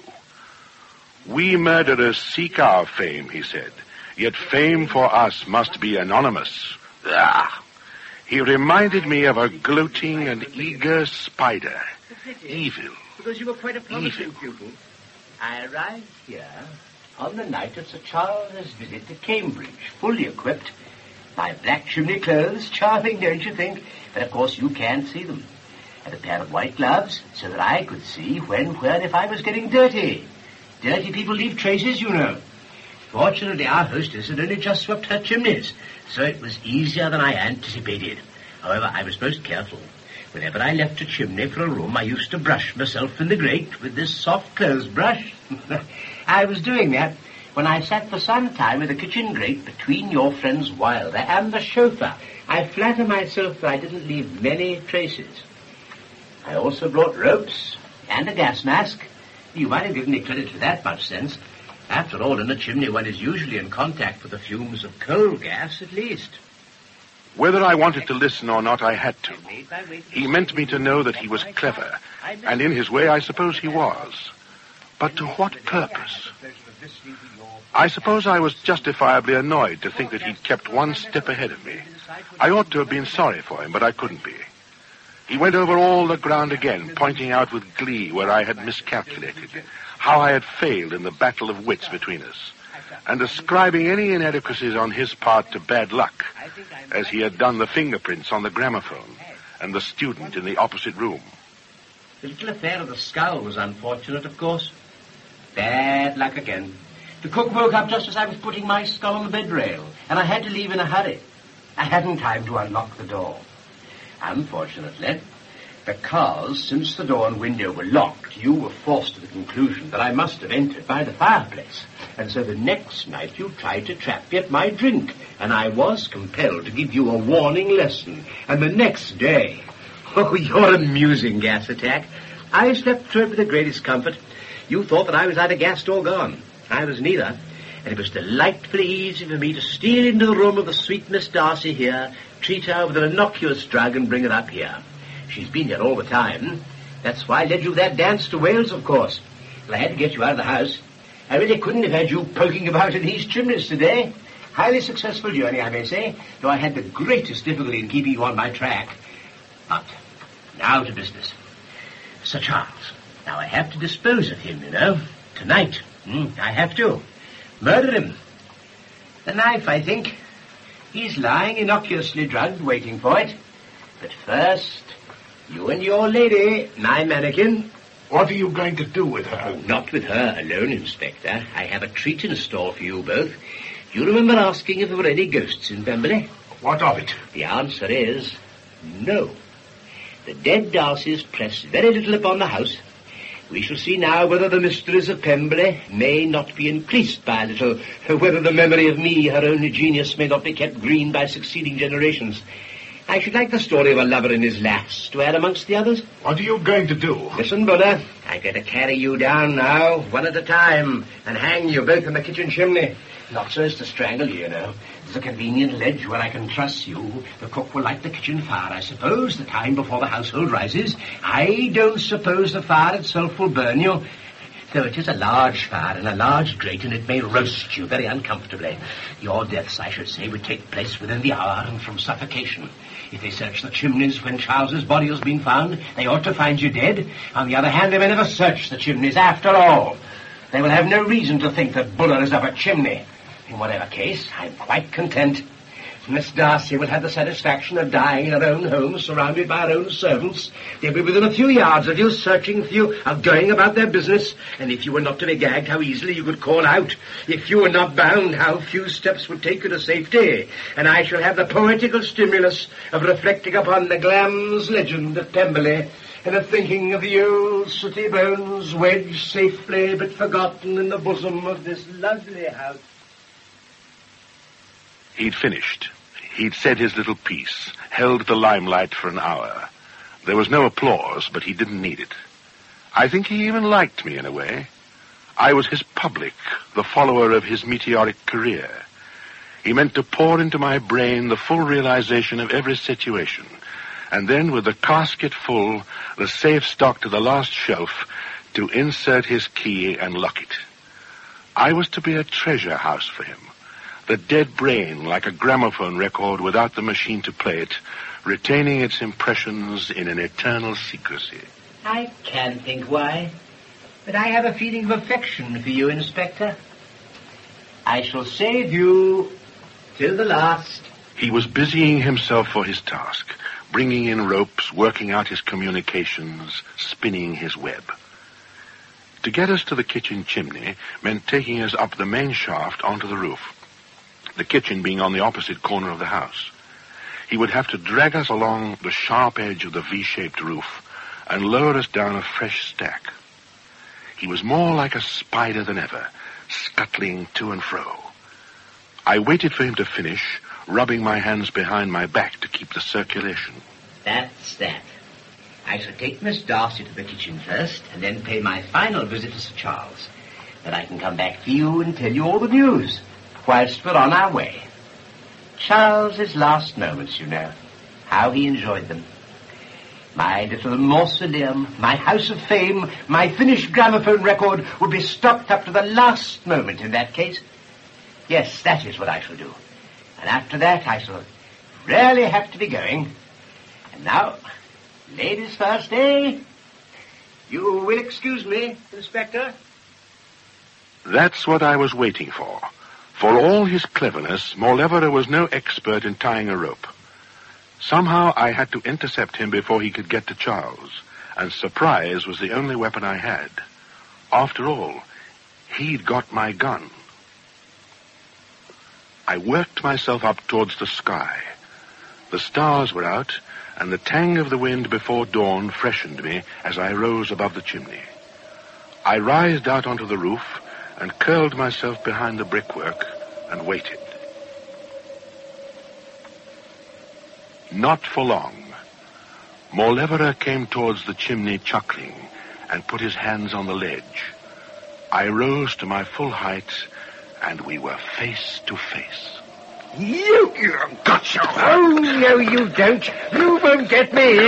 We murderers seek our fame, he said, yet fame for us must be anonymous. Ah! He reminded me of a gloating and eager spider. Evil. Because you were quite a promising pupil. I arrived here on the night of Sir Charles's visit to Cambridge, fully equipped. My black chimney clothes, charming, don't you think? But of course you can't see them. And a pair of white gloves, so that I could see when, where, and if I was getting dirty. Dirty people leave traces, you know. Fortunately, our hostess had only just swept her chimneys, so it was easier than I anticipated. However, I was most careful. Whenever I left a chimney for a room, I used to brush myself in the grate with this soft clothes brush. I was doing that when I sat for some time with the kitchen grate between your friends Wilder and the chauffeur. I flatter myself that I didn't leave many traces. I also brought ropes and a gas mask. You might have given me credit for that much sense. After all, in a chimney, one is usually in contact with the fumes of coal gas, at least. Whether I wanted to listen or not, I had to. He meant me to know that he was clever, and in his way, I suppose he was. But to what purpose? I suppose I was justifiably annoyed to think that he'd kept one step ahead of me. I ought to have been sorry for him, but I couldn't be. He went over all the ground again, pointing out with glee where I had miscalculated, how I had failed in the battle of wits between us, and ascribing any inadequacies on his part to bad luck, as he had done the fingerprints on the gramophone and the student in the opposite room. The little affair of the skull was unfortunate, of course. Bad luck again. The cook woke up just as I was putting my skull on the bed rail, and I had to leave in a hurry. I hadn't time to unlock the door. Unfortunately, because since the door and window were locked, you were forced to the conclusion that I must have entered by the fireplace. And so the next night you tried to trap me at my drink, and I was compelled to give you a warning lesson. And the next day, oh, your amusing gas attack. I slept through it with the greatest comfort. You thought that I was either gassed or gone. I was neither. And it was delightfully easy for me to steal into the room of the sweet Miss Darcy here, treat her with an innocuous drug, and bring her up here. She's been here all the time. That's why I led you that dance to Wales, of course. But I had to get you out of the house. I really couldn't have had you poking about in these chimneys today. Highly successful journey, I may say, though I had the greatest difficulty in keeping you on my track. But now to business. Sir Charles. Now, I have to dispose of him, you know. Tonight. Mm, I have to. Murder him. The knife, I think. He's lying innocuously drugged, waiting for it. But first, you and your lady, my mannequin. What are you going to do with her? Oh, not with her alone, Inspector. I have a treat in store for you both. You remember asking if there were any ghosts in Pemberley? What of it? The answer is no. The dead Darcys press very little upon the house. We shall see now whether the mysteries of Pemberley may not be increased by a little, whether the memory of me, her only genius, may not be kept green by succeeding generations. I should like the story of a lover and his lass to add amongst the others. What are you going to do? Listen, Buddha, I'm going to carry you down now, one at a time, and hang you both in the kitchen chimney. Not so as to strangle you, you know. There's a convenient ledge where I can truss you. The cook will light the kitchen fire, I suppose, the time before the household rises. I don't suppose the fire itself will burn you, though it is a large fire and a large grate, and it may roast you very uncomfortably. Your deaths, I should say, would take place within the hour and from suffocation. If they search the chimneys when Charles's body has been found, they ought to find you dead. On the other hand, they may never search the chimneys after all. They will have no reason to think that Buller is up a chimney. In whatever case, I'm quite content. Miss Darcy will have the satisfaction of dying in her own home, surrounded by her own servants. They'll be within a few yards of you, searching for you, or going about their business. And if you were not to be gagged, how easily you could call out. If you were not bound, how few steps would take you to safety. And I shall have the poetical stimulus of reflecting upon the Glams legend of Pemberley, and of thinking of the old sooty bones wedged safely but forgotten in the bosom of this lovely house. He'd finished. He'd said his little piece, held the limelight for an hour. There was no applause, but he didn't need it. I think he even liked me in a way. I was his public, the follower of his meteoric career. He meant to pour into my brain the full realization of every situation, and then, with the casket full, the safe stocked to the last shelf, to insert his key and lock it. I was to be a treasure house for him. The dead brain, like a gramophone record without the machine to play it, retaining its impressions in an eternal secrecy. I can't think why, but I have a feeling of affection for you, Inspector. I shall save you till the last. He was busying himself for his task, bringing in ropes, working out his communications, spinning his web. To get us to the kitchen chimney meant taking us up the main shaft onto the roof, the kitchen being on the opposite corner of the house. He would have to drag us along the sharp edge of the V-shaped roof and lower us down a fresh stack. He was more like a spider than ever, scuttling to and fro. I waited for him to finish, rubbing my hands behind my back to keep the circulation. That's that. I shall take Miss Darcy to the kitchen first, and then pay my final visit to Sir Charles. Then I can come back to you and tell you all the news, whilst we're on our way. Charles's last moments, you know. How he enjoyed them. My little mausoleum, my house of fame, my finished gramophone record would be stocked up to the last moment in that case. Yes, that is what I shall do. And after that, I shall rarely have to be going. And now, ladies first, eh? You will excuse me, Inspector? That's what I was waiting for. For all his cleverness, Morlevera was no expert in tying a rope. Somehow I had to intercept him before he could get to Charles, and surprise was the only weapon I had. After all, he'd got my gun. I worked myself up towards the sky. The stars were out, and the tang of the wind before dawn freshened me as I rose above the chimney. I writhed out onto the roof and curled myself behind the brickwork and waited. Not for long. Morlevera came towards the chimney chuckling and put his hands on the ledge. I rose to my full height, and we were face to face. You, you've got your... Oh, no, you don't. You won't get me.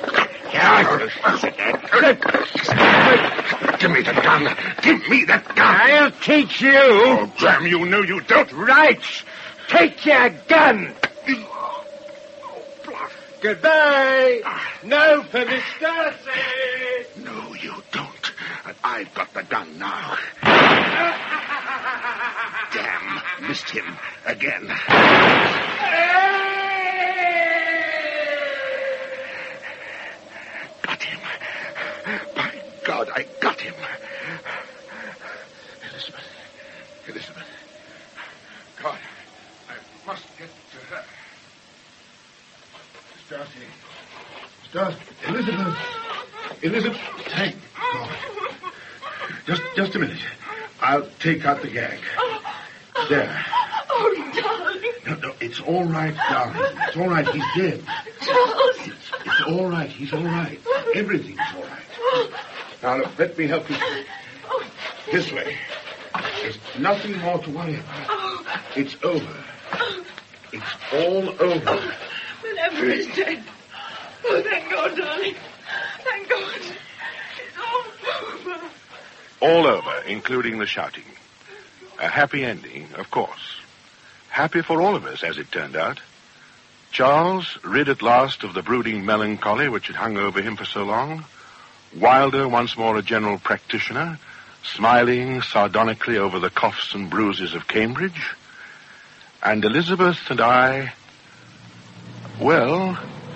Give me the gun. Give me the gun. I'll teach you. Oh, damn you, no you don't. Right. Take your gun. Goodbye. No for Miss Darcy. No, you don't. And I've got the gun now. Damn, missed him again. Got him. By God, I got him. Elizabeth. Elizabeth. God, I must get to her. Miss Darcy. Miss Darcy. Elizabeth. Elizabeth. Thank God. Just, just a minute. I'll take out the gag. There. Oh, darling. No, no, it's all right, darling. It's all right. He's dead. all right. He's all right. Everything's all right. Now, look, let me help you. This way. There's nothing more to worry about. It's over. It's all over. But Emma is dead. Oh, thank God, darling. Thank God. It's all over. All over, including the shouting. A happy ending, of course. Happy for all of us, as it turned out. Charles, rid at last of the brooding melancholy which had hung over him for so long. Wilder, once more a general practitioner, smiling sardonically over the coughs and bruises of Cambridge. And Elizabeth and I, well...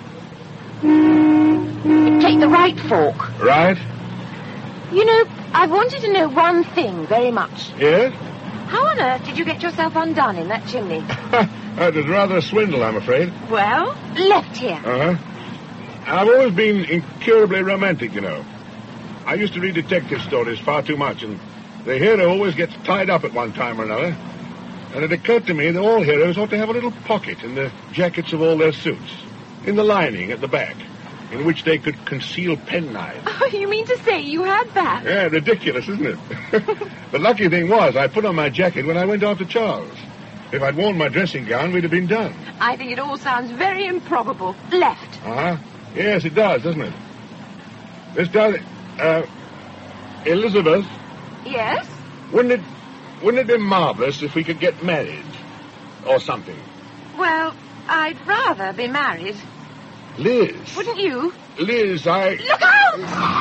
Take the right fork. Right? You know, I've wanted to know one thing very much. Yes? How on earth did you get yourself undone in that chimney? That was rather a swindle, I'm afraid. Well, left here. Uh-huh. I've always been incurably romantic, you know. I used to read detective stories far too much, and the hero always gets tied up at one time or another. And it occurred to me that all heroes ought to have a little pocket in the jackets of all their suits, in the lining at the back, in which they could conceal penknives. Oh, you mean to say you had that? Yeah, ridiculous, isn't it? The lucky thing was I put on my jacket when I went after Charles. If I'd worn my dressing gown, we'd have been done. I think it all sounds very improbable. Left. Uh-huh. Yes, it does, doesn't it? This does it. Uh, Elizabeth? Yes? Wouldn't it, wouldn't it be marvelous if we could get married? Or something? Well, I'd rather be married. Liz. Wouldn't you? Liz, I... Look out!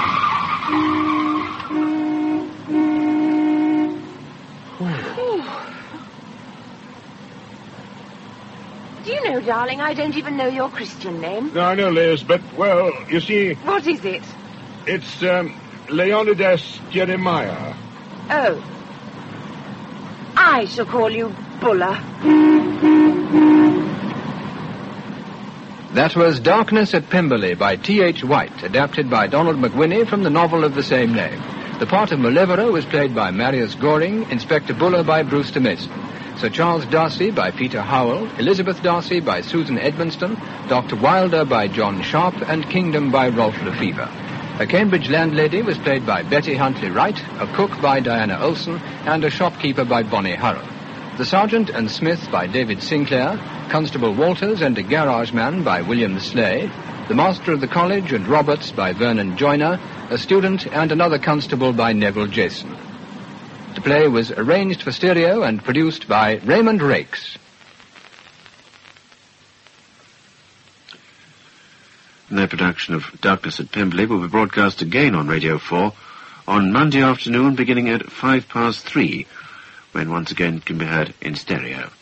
Do you know, darling, I don't even know your Christian name. No, I know, Liz, but, well, you see... What is it? It's, um, Leonidas Jeremiah. Oh. I shall call you Buller. That was Darkness at Pemberley by T H White, adapted by Donald McWhinney from the novel of the same name. The part of Malevero was played by Marius Goring, Inspector Buller by Brewster Mason, Sir Charles Darcy by Peter Howell, Elizabeth Darcy by Susan Edmonston, Doctor Wilder by John Sharp, and Kingdom by Rolf Lefevre. A Cambridge landlady was played by Betty Huntley Wright, a cook by Diana Olson, and a shopkeeper by Bonnie Hurrell. The Sergeant and Smith by David Sinclair, Constable Walters and a garage man by William Slay, the Master of the College and Roberts by Vernon Joyner, a student and another constable by Neville Jason. The play was arranged for stereo and produced by Raymond Rakes. Their production of Darkness at Pemberley will be broadcast again on Radio four on Monday afternoon beginning at five past three, when once again it can be heard in stereo.